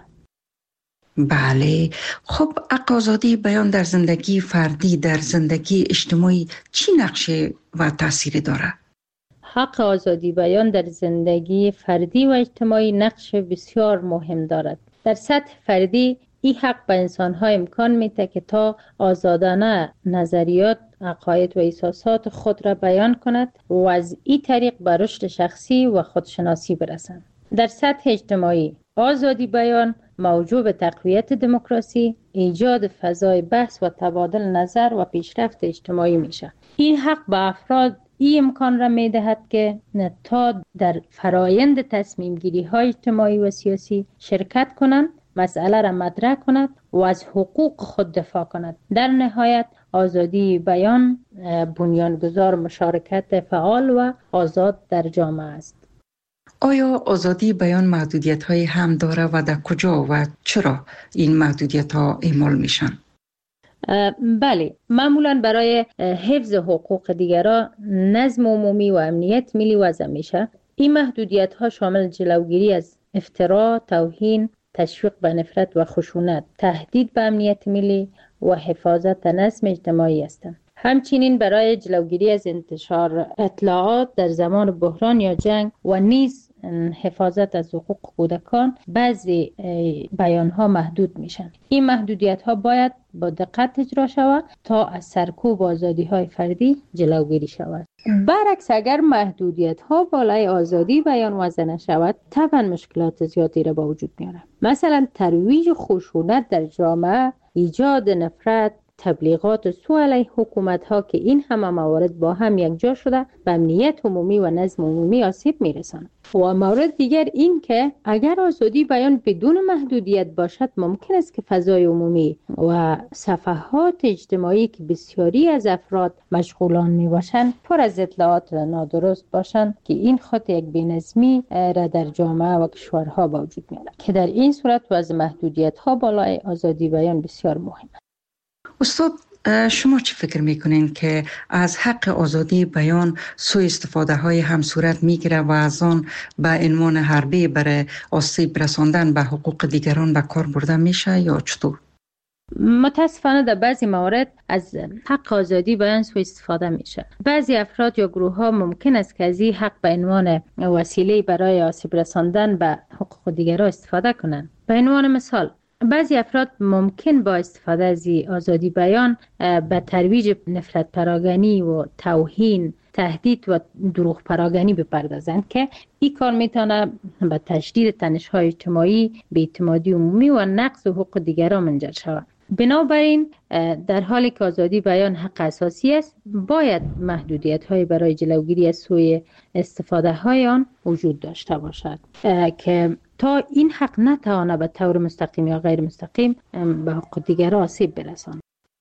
بله، خب حق آزادی بیان در زندگی فردی، در زندگی اجتماعی چی نقشه و تأثیری داره؟ حق آزادی بیان در زندگی فردی و اجتماعی نقش بسیار مهم دارد. در سطح فردی این حق به انسان‌ها امکان میده که تا آزادانه نظریات، عقاید و احساسات خود را بیان کند و از این طریق به رشد شخصی و خودشناسی برسند. در سطح اجتماعی آزادی بیان موجب به تقویت دموکراسی، ایجاد فضای بحث و تبادل نظر و پیشرفت اجتماعی میشه. این حق به افراد این امکان را میدهد که تا در فرایند تصمیم گیری های اجتماعی و سیاسی شرکت کنند، مسئله را مطرح کند و از حقوق خود دفاع کند. در نهایت آزادی بیان بنیانگذار مشارکت فعال و آزاد در جامعه است. آیا آزادی بیان محدودیت های هم داره و در کجا و چرا این محدودیت ها اعمال میشن؟ بله، معمولا برای حفظ حقوق دیگران، نظم عمومی و امنیت ملی وضع میشه. این محدودیت ها شامل جلوگیری از افترا، توهین، تشویق به نفرت و خشونت، تهدید به امنیت ملی و حفاظت نظم اجتماعی هستند. همچنین برای جلوگیری از انتشار اطلاعات در زمان بحران یا جنگ و نیز حفاظت از حقوق کودکان بعضی بیان ها محدود میشن. این محدودیت ها باید با دقت اجرا شود تا از سرکوب آزادی های فردی جلوگیری شود. برعکس اگر محدودیت ها بالای آزادی بیان وضع نشود، طبعا مشکلات زیادی را به وجود میاره. مثلا ترویج خشونت در جامعه، ایجاد نفرت، تبلیغات سو علیه حکومت ها که این همه موارد با هم یکجا شده به امنیت عمومی و نظم عمومی آسیب میرساند. و مورد دیگر این که اگر آزادی بیان بدون محدودیت باشد، ممکن است که فضای عمومی و صفحات اجتماعی که بسیاری از افراد مشغولان می باشند پر از اطلاعات نادرست باشند که این خود یک بی‌نظمی را در جامعه و کشورها به وجود میارد که در این صورت وضع محدودیت ها بالای آزادی بیان بسیار مهم است. استاد، شما چی فکر میکنین که از حق آزادی بیان سوء استفاده های هم صورت میگیره و از آن به عنوان حربه برای آسیب رساندن به حقوق دیگران به کار برده میشه یا چطور؟ متاسفانه در بعضی موارد از حق آزادی بیان سوء استفاده میشه. بعضی افراد یا گروه ها ممکن است که از این حق به عنوان وسیله برای آسیب رساندن به حقوق دیگران استفاده کنند. به عنوان مثال، بعضی افراد ممکن با استفاده از آزادی بیان به ترویج نفرت پراگنی و توهین، تهدید و دروغ پراگنی بپردازند که این کار میتونه به تشدید تنش‌های اجتماعی، بی‌اعتمادی عمومی و نقض حقوق دیگران منجر شود. بنابراین در حالی که آزادی بیان حق اساسی است، باید محدودیت‌های برای جلوگیری از سوء استفاده‌های آن وجود داشته باشد که تا این حق نتواند به طور مستقیم یا غیر مستقیم به حقوق دیگران آسیب برساند.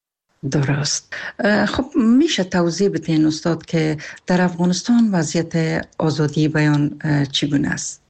درست. خب میشه توضیح بدین استاد که در افغانستان وضعیت آزادی بیان چگونه است؟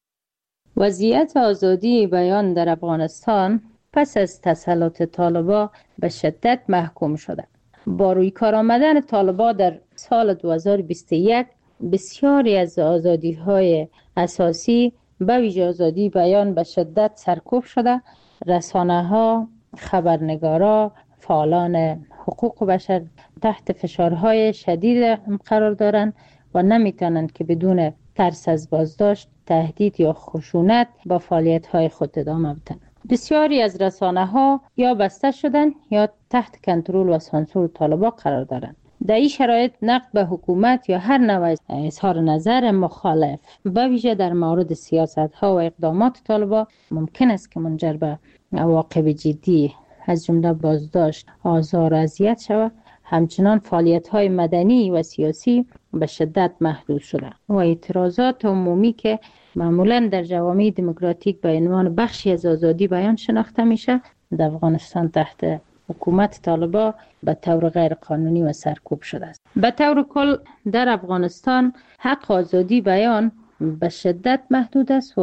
وضعیت آزادی بیان در افغانستان پس از تسلط طالبان به شدت محکوم شده. با روی کار آمدن طالبان در سال دو هزار و بیست و یک بسیاری از آزادی‌های اساسی به ویژه آزادی بیان به شدت سرکوب شده. رسانه‌ها، خبرنگارا، فعالان حقوق بشر تحت فشارهای شدید قرار دارند و نمیتونند که بدون ترس از بازداشت، تهدید یا خشونت با فعالیت‌های خود ادامه بدن. بسیاری از رسانه‌ها یا بسته شدن یا تحت کنترل و سانسور طالبان قرار دارند. در این شرایط نقد به حکومت یا هر نوع اظهار نظر مخالف به ویژه در مورد سیاست‌ها و اقدامات طالبان ممکن است که منجر به عواقب جدی از جمله بازداشت، آزار و اذیت شود. همچنان فعالیت‌های مدنی و سیاسی به شدت محدود شده و اعتراضات عمومی که معمولاً در جوامع دموکراتیک به عنوان بخشی از آزادی بیان شناخته میشه، در افغانستان تحت حکومت طالبان به طور غیر قانونی و سرکوب شده است. به طور کل در افغانستان حق آزادی بیان به شدت محدود است و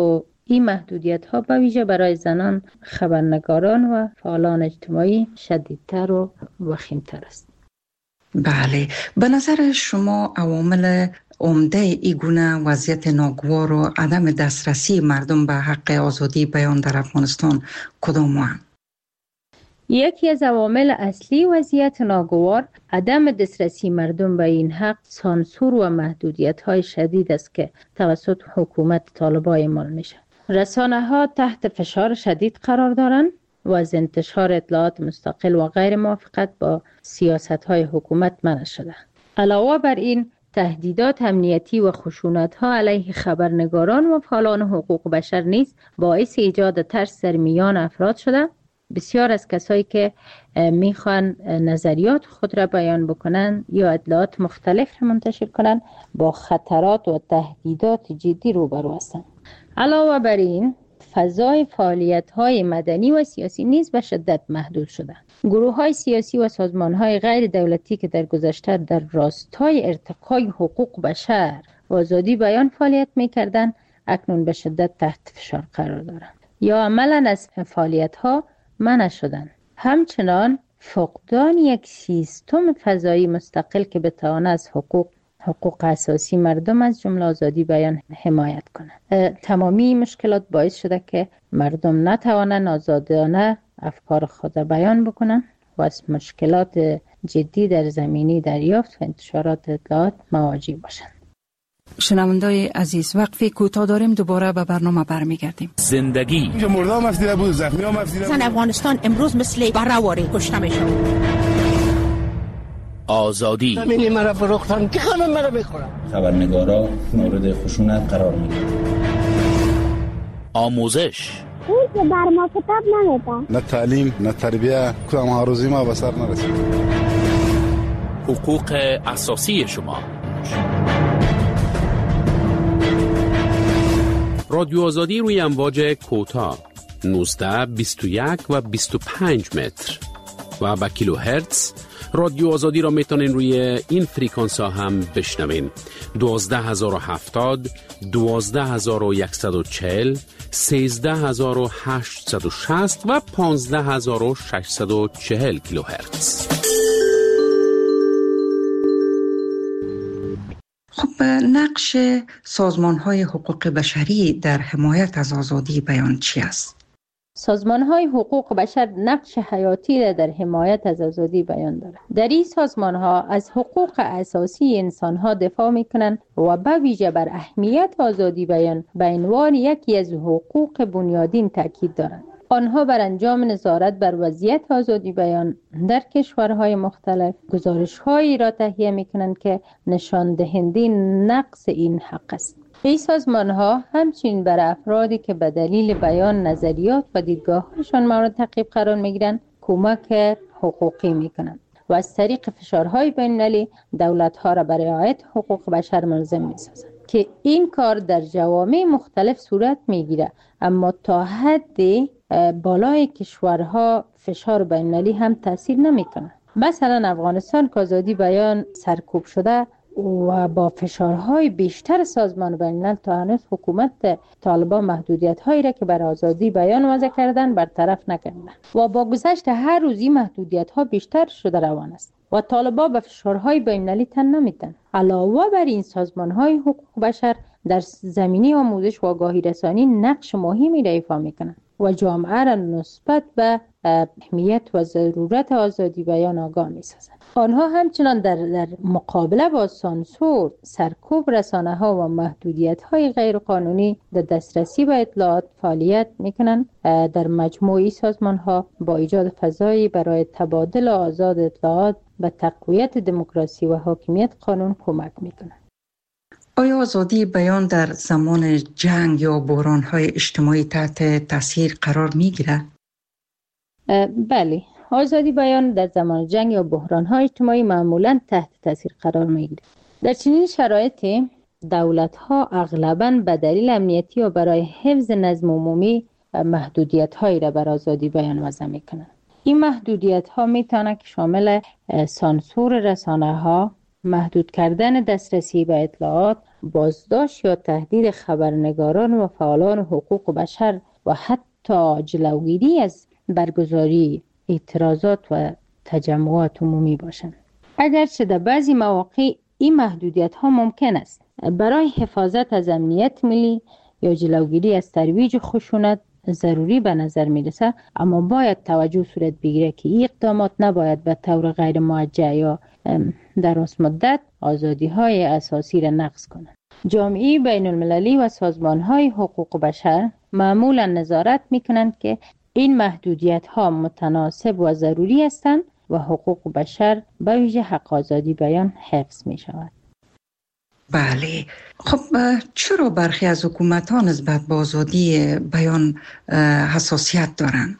این محدودیت ها به ویژه برای زنان، خبرنگاران و فعالان اجتماعی شدیدتر و وخیمتر است. بله، به نظر شما عوامل عمده ایگونه وضعیت ناگوار و عدم دسترسی مردم به حق آزادی بیان در افغانستان کدام هستند؟ یکی از عوامل اصلی وضعیت ناگوار عدم دسترسی مردم به این حق سانسور و محدودیت های شدید است که توسط حکومت طالبان اعمال میشه. رسانه ها تحت فشار شدید قرار دارند و از انتشار اطلاعات مستقل و غیر موافقت با سیاست های حکومت منع شده. علاوه بر این تهدیدات امنیتی و خشونت ها علیه خبرنگاران و فعالان حقوق بشر نیز باعث ایجاد ترس در میان افراد شده. بسیار از کسایی که میخوان نظریات خود را بیان بکنن یا اطلاعات مختلف را منتشر کنن با خطرات و تهدیدات جدی روبرو هستند. علاوه بر این فضای فعالیت های مدنی و سیاسی نیز به شدت محدود شده. گروه های سیاسی و سازمان های غیر دولتی که در گذشته در راستای ارتقای حقوق بشر و آزادی بیان فعالیت میکردند اکنون به شدت تحت فشار قرار دارند یا عملا از فعالیت ها منع شدند. همچنان فقدان یک سیستم فضایی مستقل که بتواند از حقوق حقوق اساسی مردم از جمله آزادی بیان حمایت کنند. تمامی مشکلات باعث شده که مردم نتوانند آزادانه افکار خود بیان بکنند و از مشکلات جدی در زمینه دریافت و انتشارات اطلاعات مواجه باشند. شنوندای عزیز، وقفی کوتاه داریم، دوباره به برنامه برمیگردیم. زندگی مردم افسیده بود، زخمی هم افسیده بود. زن افغانستان امروز مثل برهواری کشته میشه. آزادی زمینی مرا فروختن که همه مرا میخورن. خبرنگارا مورد خشونت قرار میگیرن. آموزش اون که بر ما کتاب نمیده. نه تعلیم نه تربیه، کدام هاروزی ما به سر نرسید. حقوق اساسی شما. رادیو آزادی روی امواج کوتاه نوزده، بیست و یک و بیست و پنج متر و با کیلو هرتز. رادیو آزادی را میتونین روی این فریکانس ها هم بشنوین: دوازده هزار و هفتاد، دوازده هزار و صد و چهل، سیزده هزار و هشتصد و شصت و پانزده هزار و ششصد و چهل کیلو هرتز. خب نقش سازمان‌های حقوق بشری در حمایت از آزادی بیان چی است؟ سازمان‌های حقوق بشر نقش حیاتی را در حمایت از آزادی بیان دارند. در این سازمان‌ها از حقوق اساسی انسان‌ها دفاع می‌کنند و به ویژه بر اهمیت آزادی بیان به عنوان یکی از حقوق بنیادین تاکید دارند. آنها بر انجام نظارت بر وضعیت آزادی بیان در کشورهای مختلف گزارش‌هایی را تهیه می‌کنند که نشان دهنده نقص این حق است. این سازمان‌ها همچنین بر افرادی که به دلیل بیان نظریات و دیدگاه‌هایشان مورد تعقیب قرار می‌گیرند کمک حقوقی می‌کنند و از طریق فشارهای بین‌المللی دولت‌ها را برای رعایت حقوق بشر ملزم می‌سازند که این کار در جوامع مختلف صورت می‌گیرد، اما تا حدی بالای کشورها فشار بین‌المللی هم تاثیر نمی‌کند. مثلا افغانستان که آزادی بیان سرکوب شده و با فشارهای بیشتر سازمان بین‌الملل تا هنوز حکومت طالبان محدودیت‌هایی را که بر آزادی بیان وضع کردن برطرف نکردند و با گذشت هر روزی محدودیت‌ها بیشتر شده روان است و طالبان به فشارهای بین‌المللی تن نمی‌دهند. علاوه بر این سازمان‌های حقوق بشر در زمینه آموزش و آگاهی رسانی نقش مهمی را ایفا می‌کنند و جامعه را نسبت به اهمیت و ضرورت آزادی بیان آگاه می‌سازند. آنها همچنان در, در مقابله با سانسور، سرکوب رسانه‌ها و محدودیت‌های غیرقانونی در دسترسی به اطلاعات فعالیت می‌کنند. در مجموعی سازمان‌ها با ایجاد فضایی برای تبادل آزاد اطلاعات به تقویت دموکراسی و حاکمیت قانون کمک می‌کنند. آیا آزادی بیان در زمان جنگ یا بحران‌های اجتماعی تحت تاثیر قرار می‌گیرد؟ بله، آزادی بیان در زمان جنگ یا بحران‌های اجتماعی معمولاً تحت تاثیر قرار می‌گیرد. در چنین شرایطی دولت‌ها اغلباً به دلیل امنیتی و برای حفظ نظم عمومی محدودیت‌هایی را بر آزادی بیان وضع می‌کنند. این محدودیت‌ها می‌تواند که شامل سانسور رسانه‌ها، محدود کردن دسترسی به اطلاعات، بازداشت یا تهدید خبرنگاران و فعالان حقوق بشر و حتی جلوگیری از برگزاری اعتراضات و تجمعات عمومی باشند. اگرچه در بعضی مواقع این محدودیت ها ممکن است برای حفاظت از امنیت ملی یا جلوگیری از ترویج خشونت ضروری به نظر می رسد، اما باید توجه صورت بگیره که این اقدامات نباید به طور غیر موجه یا دراز مدت آزادی های اساسی را نقض کنند. جامعه بین المللی و سازمان های حقوق بشر معمولا نظارت می کنند که این محدودیت ها متناسب و ضروری هستند و حقوق بشر به ویژه حق آزادی بیان حفظ می شود. بله، خب چرا برخی از حکومت‌ها نسبت به آزادی بیان حساسیت دارند؟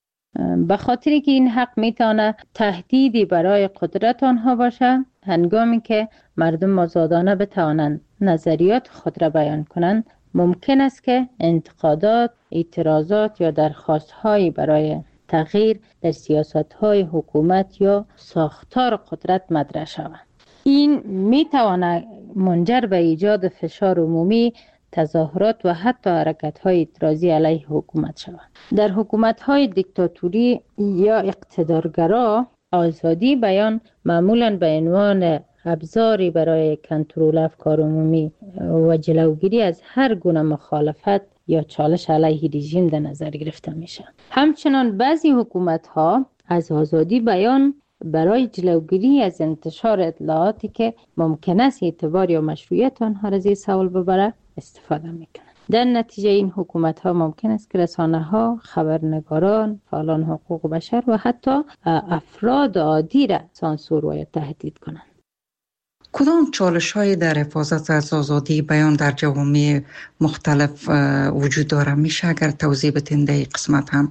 به خاطری که این حق میتونه تهدیدی برای قدرت آنها باشه، هنگامی که مردم آزادانه بتوانند نظریات خود را بیان کنند، ممکن است که انتقادات، اعتراضات یا درخواست‌هایی برای تغییر در سیاست‌های حکومت یا ساختار قدرت مطرح شوند. این میتواند منجر به ایجاد فشار عمومی، تظاهرات و حتی حرکت‌های اعتراضی علیه حکومت شود. در حکومت‌های دیکتاتوری یا اقتدارگرا، آزادی بیان معمولاً به عنوان ابزاری برای کنترل افکار عمومی و جلوگیری از هر گونه مخالفت یا چالش علیه رژیم در نظر گرفته میشه. همچنان بعضی حکومت‌ها از آزادی بیان برای جلوگیری از انتشار اطلاعاتی که ممکن است اعتبار یا مشروعیت آنها را زیر سوال ببره استفاده میکنند. در نتیجه این حکومت ها ممکن است که رسانه ها، خبرنگاران، فعالان حقوق بشر و حتی افراد عادی را سانسور و یا تهدید کنند. کدام چالش های در حفاظت از آزادی بیان در جوامع مختلف وجود داره؟ میشه اگر توضیح بدین در این قسمت هم؟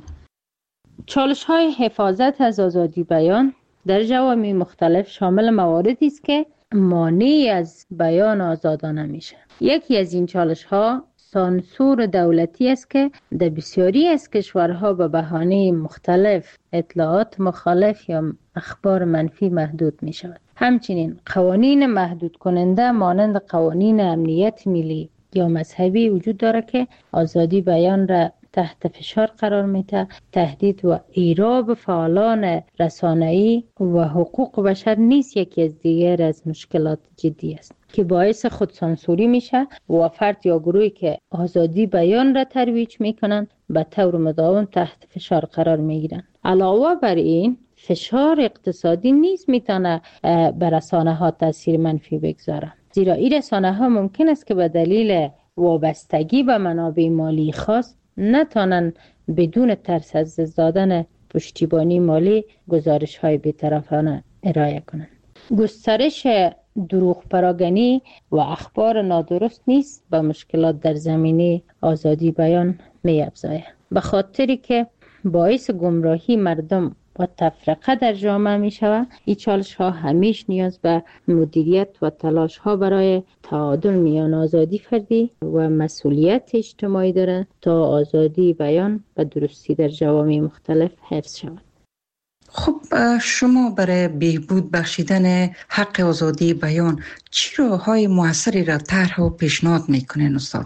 چالش های حفاظت از آزادی بیان در جوامع مختلف شامل مواردی است که مانع از بیان آزادانه میشه. یکی از این چالش ها سانسور دولتی است که در بسیاری از کشورها به بهانه مختلف اطلاعات مخالف یا اخبار منفی محدود می شود. همچنین قوانین محدود کننده مانند قوانین امنیت ملی یا مذهبی وجود داره که آزادی بیان را تحت فشار قرار میده. تهدید و ایراب فعالان رسانه‌ای و حقوق بشر نیز یکی از دیگر از مشکلات جدی است که باعث خودسانسوری میشه و فرد یا گروهی که آزادی بیان را ترویج میکنن به طور مداوم تحت فشار قرار میگیرن. علاوه بر این فشار اقتصادی نیز میتونه بر رسانه ها تاثیر منفی بگذاره، زیرا این رسانه ها ممکن است که به دلیل وابستگی به منابع مالی خاص نتانن بدون ترس از دست دادن پشتیبانی مالی گزارش های بی‌طرفانه ارائه کنند. گسترش دروغ پراگنی و اخبار نادرست نیست به مشکلات در زمینه آزادی بیان می افزاید، به خاطری که باعث گمراهی مردم و تفرقه در جامعه می شود. این چالش ها همیش نیاز به مدیریت و تلاش ها برای تعادل میان آزادی فردی و مسئولیت اجتماعی دارند تا آزادی بیان و درستی در جوامع مختلف حفظ شود. خب شما برای بهبود بخشیدن حق آزادی بیان چه راه‌های موثری را طرح و پیشنهاد میکنین استاد؟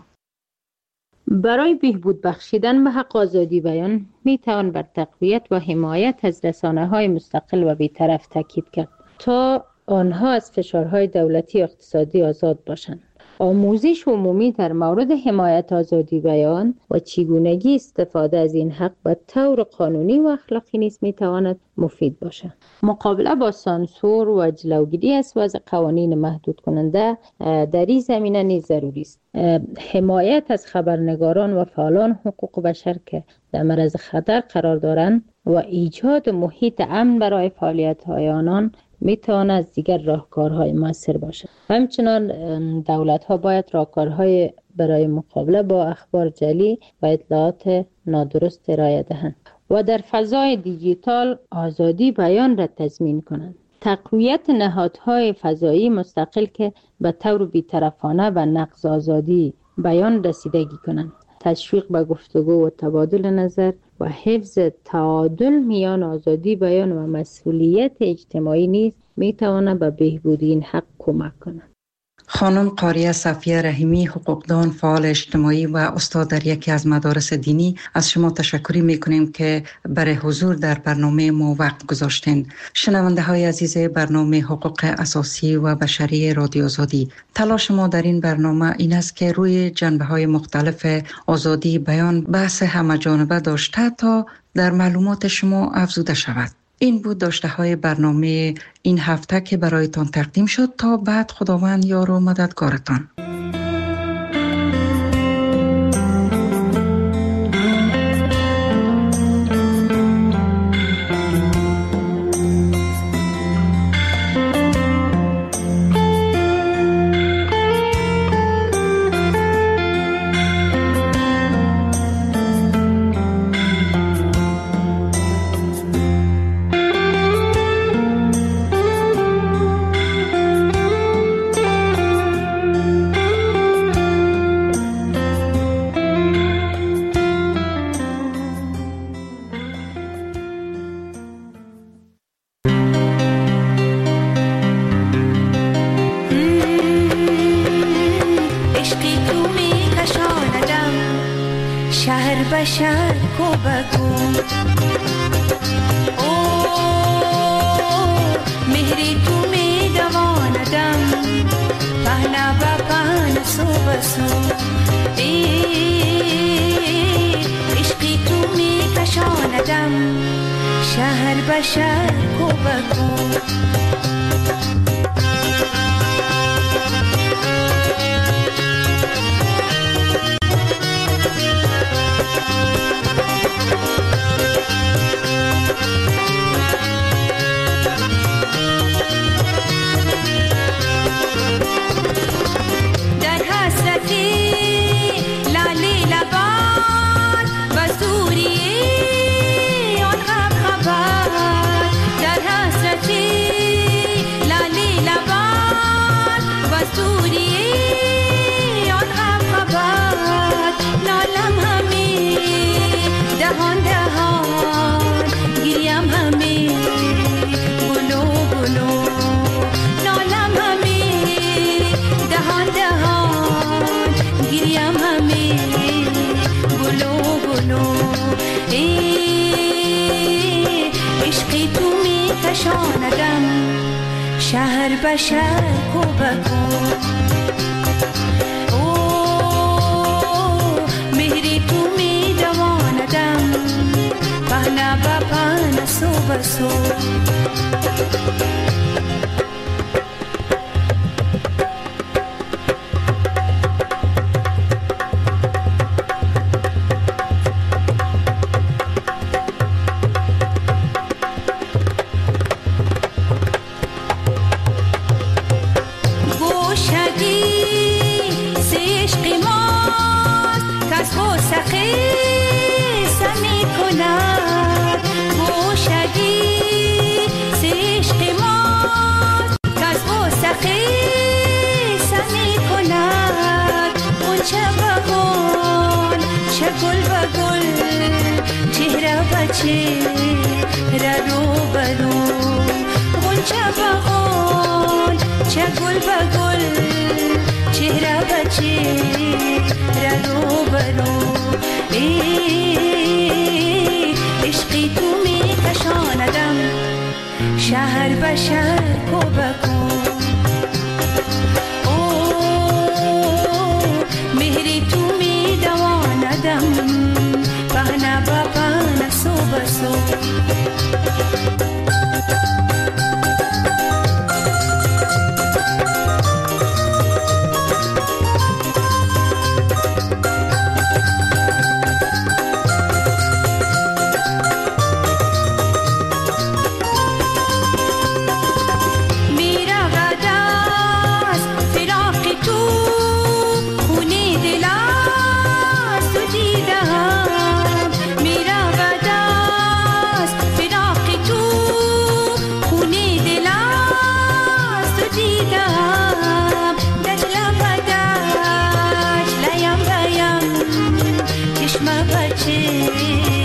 برای بهبود بخشیدن به حق آزادی بیان می توان بر تقویت و حمایت از رسانه‌های مستقل و بی‌طرف تاکید کرد تا آنها از فشارهای دولتی و اقتصادی آزاد باشند. آموزش عمومی در مورد حمایت آزادی بیان و چگونگی استفاده از این حق به طور قانونی و اخلاقی نیز می تواند مفید باشد. مقابله با سانسور و جلوگیری از وضع قوانین محدود کننده در این زمینه نیز ضروری است. حمایت از خبرنگاران و فعالان حقوق بشر که در معرض خطر قرار دارند و ایجاد محیط امن برای فعالیت‌های آنان میتواند از دیگر راهکارهای موثر باشد. همچنان دولت‌ها باید راهکارهای برای مقابله با اخبار جعلی و اطلاعات نادرست ارائه دهند و در فضای دیجیتال آزادی بیان را تضمین کنند. تقویت نهادهای فضایی مستقل که به طور بی‌طرفانه و نقض آزادی بیان رسیدگی کنند. تشویق به گفتگو و تبادل نظر و حفظ تعادل میان آزادی بیان و مسئولیت اجتماعی نیز می تواند به بهبودی این حق کمک کند. خانم قاریه صفیه رحیمی، حقوقدان، فعال اجتماعی و استاد در یکی از مدارس دینی، از شما تشکر میکنیم که برای حضور در برنامه ما وقت گذاشتین. شنونده های عزیز برنامه حقوق اساسی و بشری رادیو آزادی، تلاش ما در این برنامه این است که روی جنبه های مختلف آزادی بیان بحث همه‌جانبه داشته تا در معلومات شما افزوده شود. این بود داشته های برنامه این هفته که برایتان تقدیم شد. تا بعد خداوند یار و مددگارتان. بشر کو بگو او مهری تو می دواندم پهنا با پهن سو بسو ای عشقی تو می کشاندم شهر بشر کو بگو شهر بشر کو بگو او مهری تو می دواندم پهنا با پهن سو بسو شهر بشر کو بگو او مهری تو می دواندم پهنا با پهن سو بسو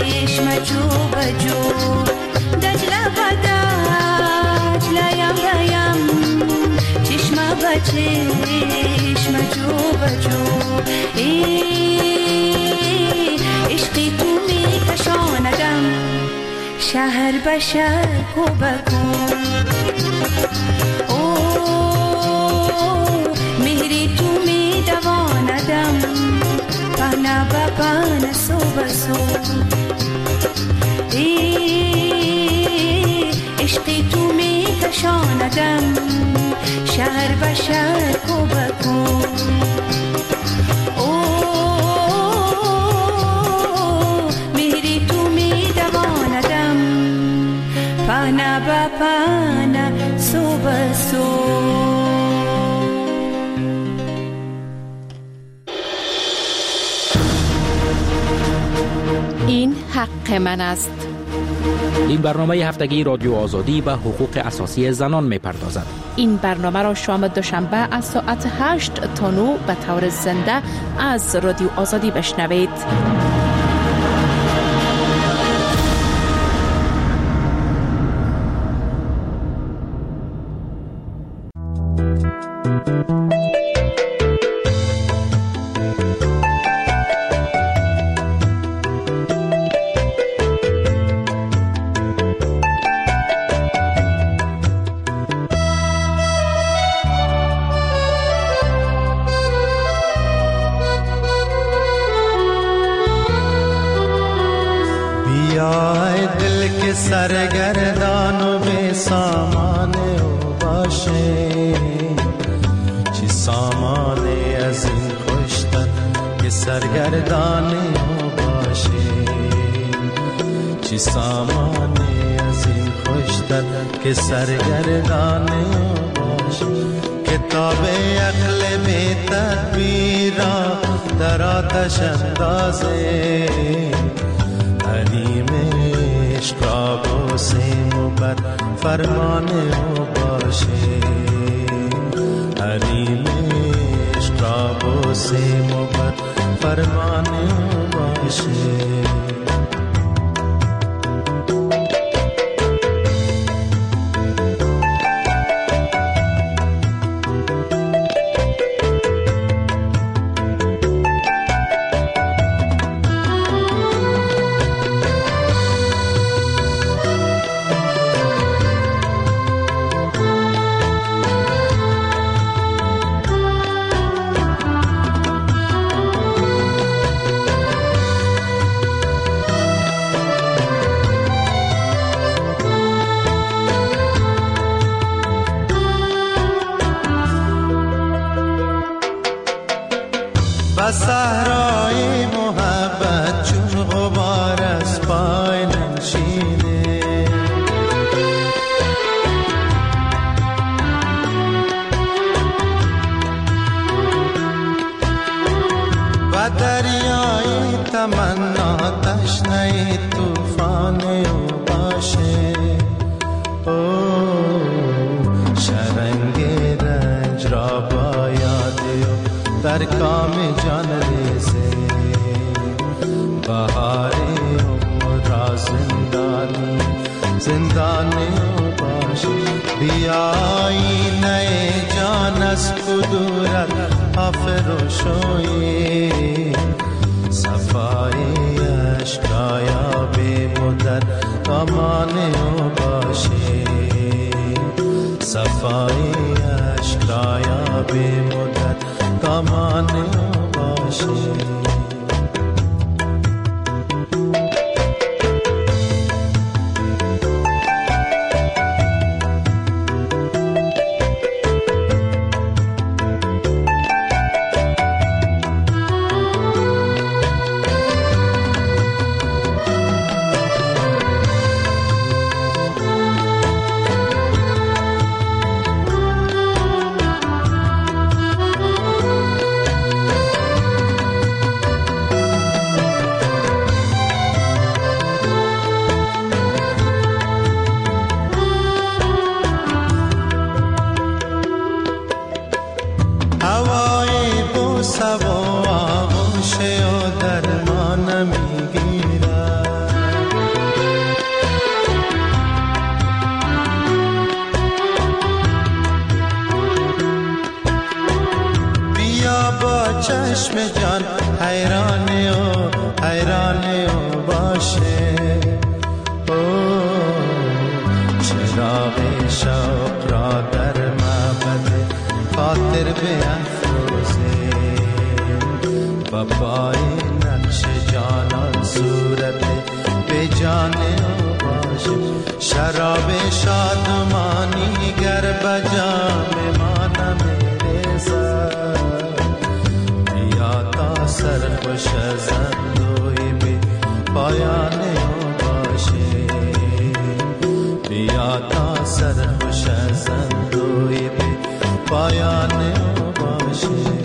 Dajla badaj la yam چشم جو بجو عشقی تو می کشاندم شهر به شهر کو بکو او مهری تو می دواندم پهنا با پهنا سو بسو عشقی تو می کشاندم شهر به شهر کو بکو او مهری تو می دواندم پهنا با پهنا سو بسو. این حق من است. این برنامه هفتگی رادیو آزادی به حقوق اساسی زنان می پردازد. این برنامه را شام دوشنبه از ساعت هشت تا نه به طور زنده از رادیو آزادی بشنوید. سرگردان و به سامان او باشه چی سامان از این خوشتر که سرگردان او باشه چی سامان از این خوشتر که سرگردان او باشه کتاب عقل به تدبیر در آتش اندازه حریم عشق سیم و بر فرمان او باشه حریم عشق سیم و بر فرمان او باشه. صحرای محبت چون غبار از پای ننشینه و دریای تمنا تشنه توفان او باشه او شرنگ رنج را با یاده در کام جان ریزه بهار عمر را زندانی زندانی باشه بیایی نئے جان از کدورت آفروشوی صفای عشقایا بی مدت دامان او باشه صفای عشقایا بی مدت دامان او باشه. چشم جان حیرانه و حیرانه و باشه. چراغ شوق را در معبد خاطر بیفروزه و پای نقش جانان صورت به جان او باشه. شراب شادمانی گر بجام ما نمیرسد بیا تا سرخوش زندوی به پایان او باشه. بیا تا سرخوش زندوی به پایان او باشه.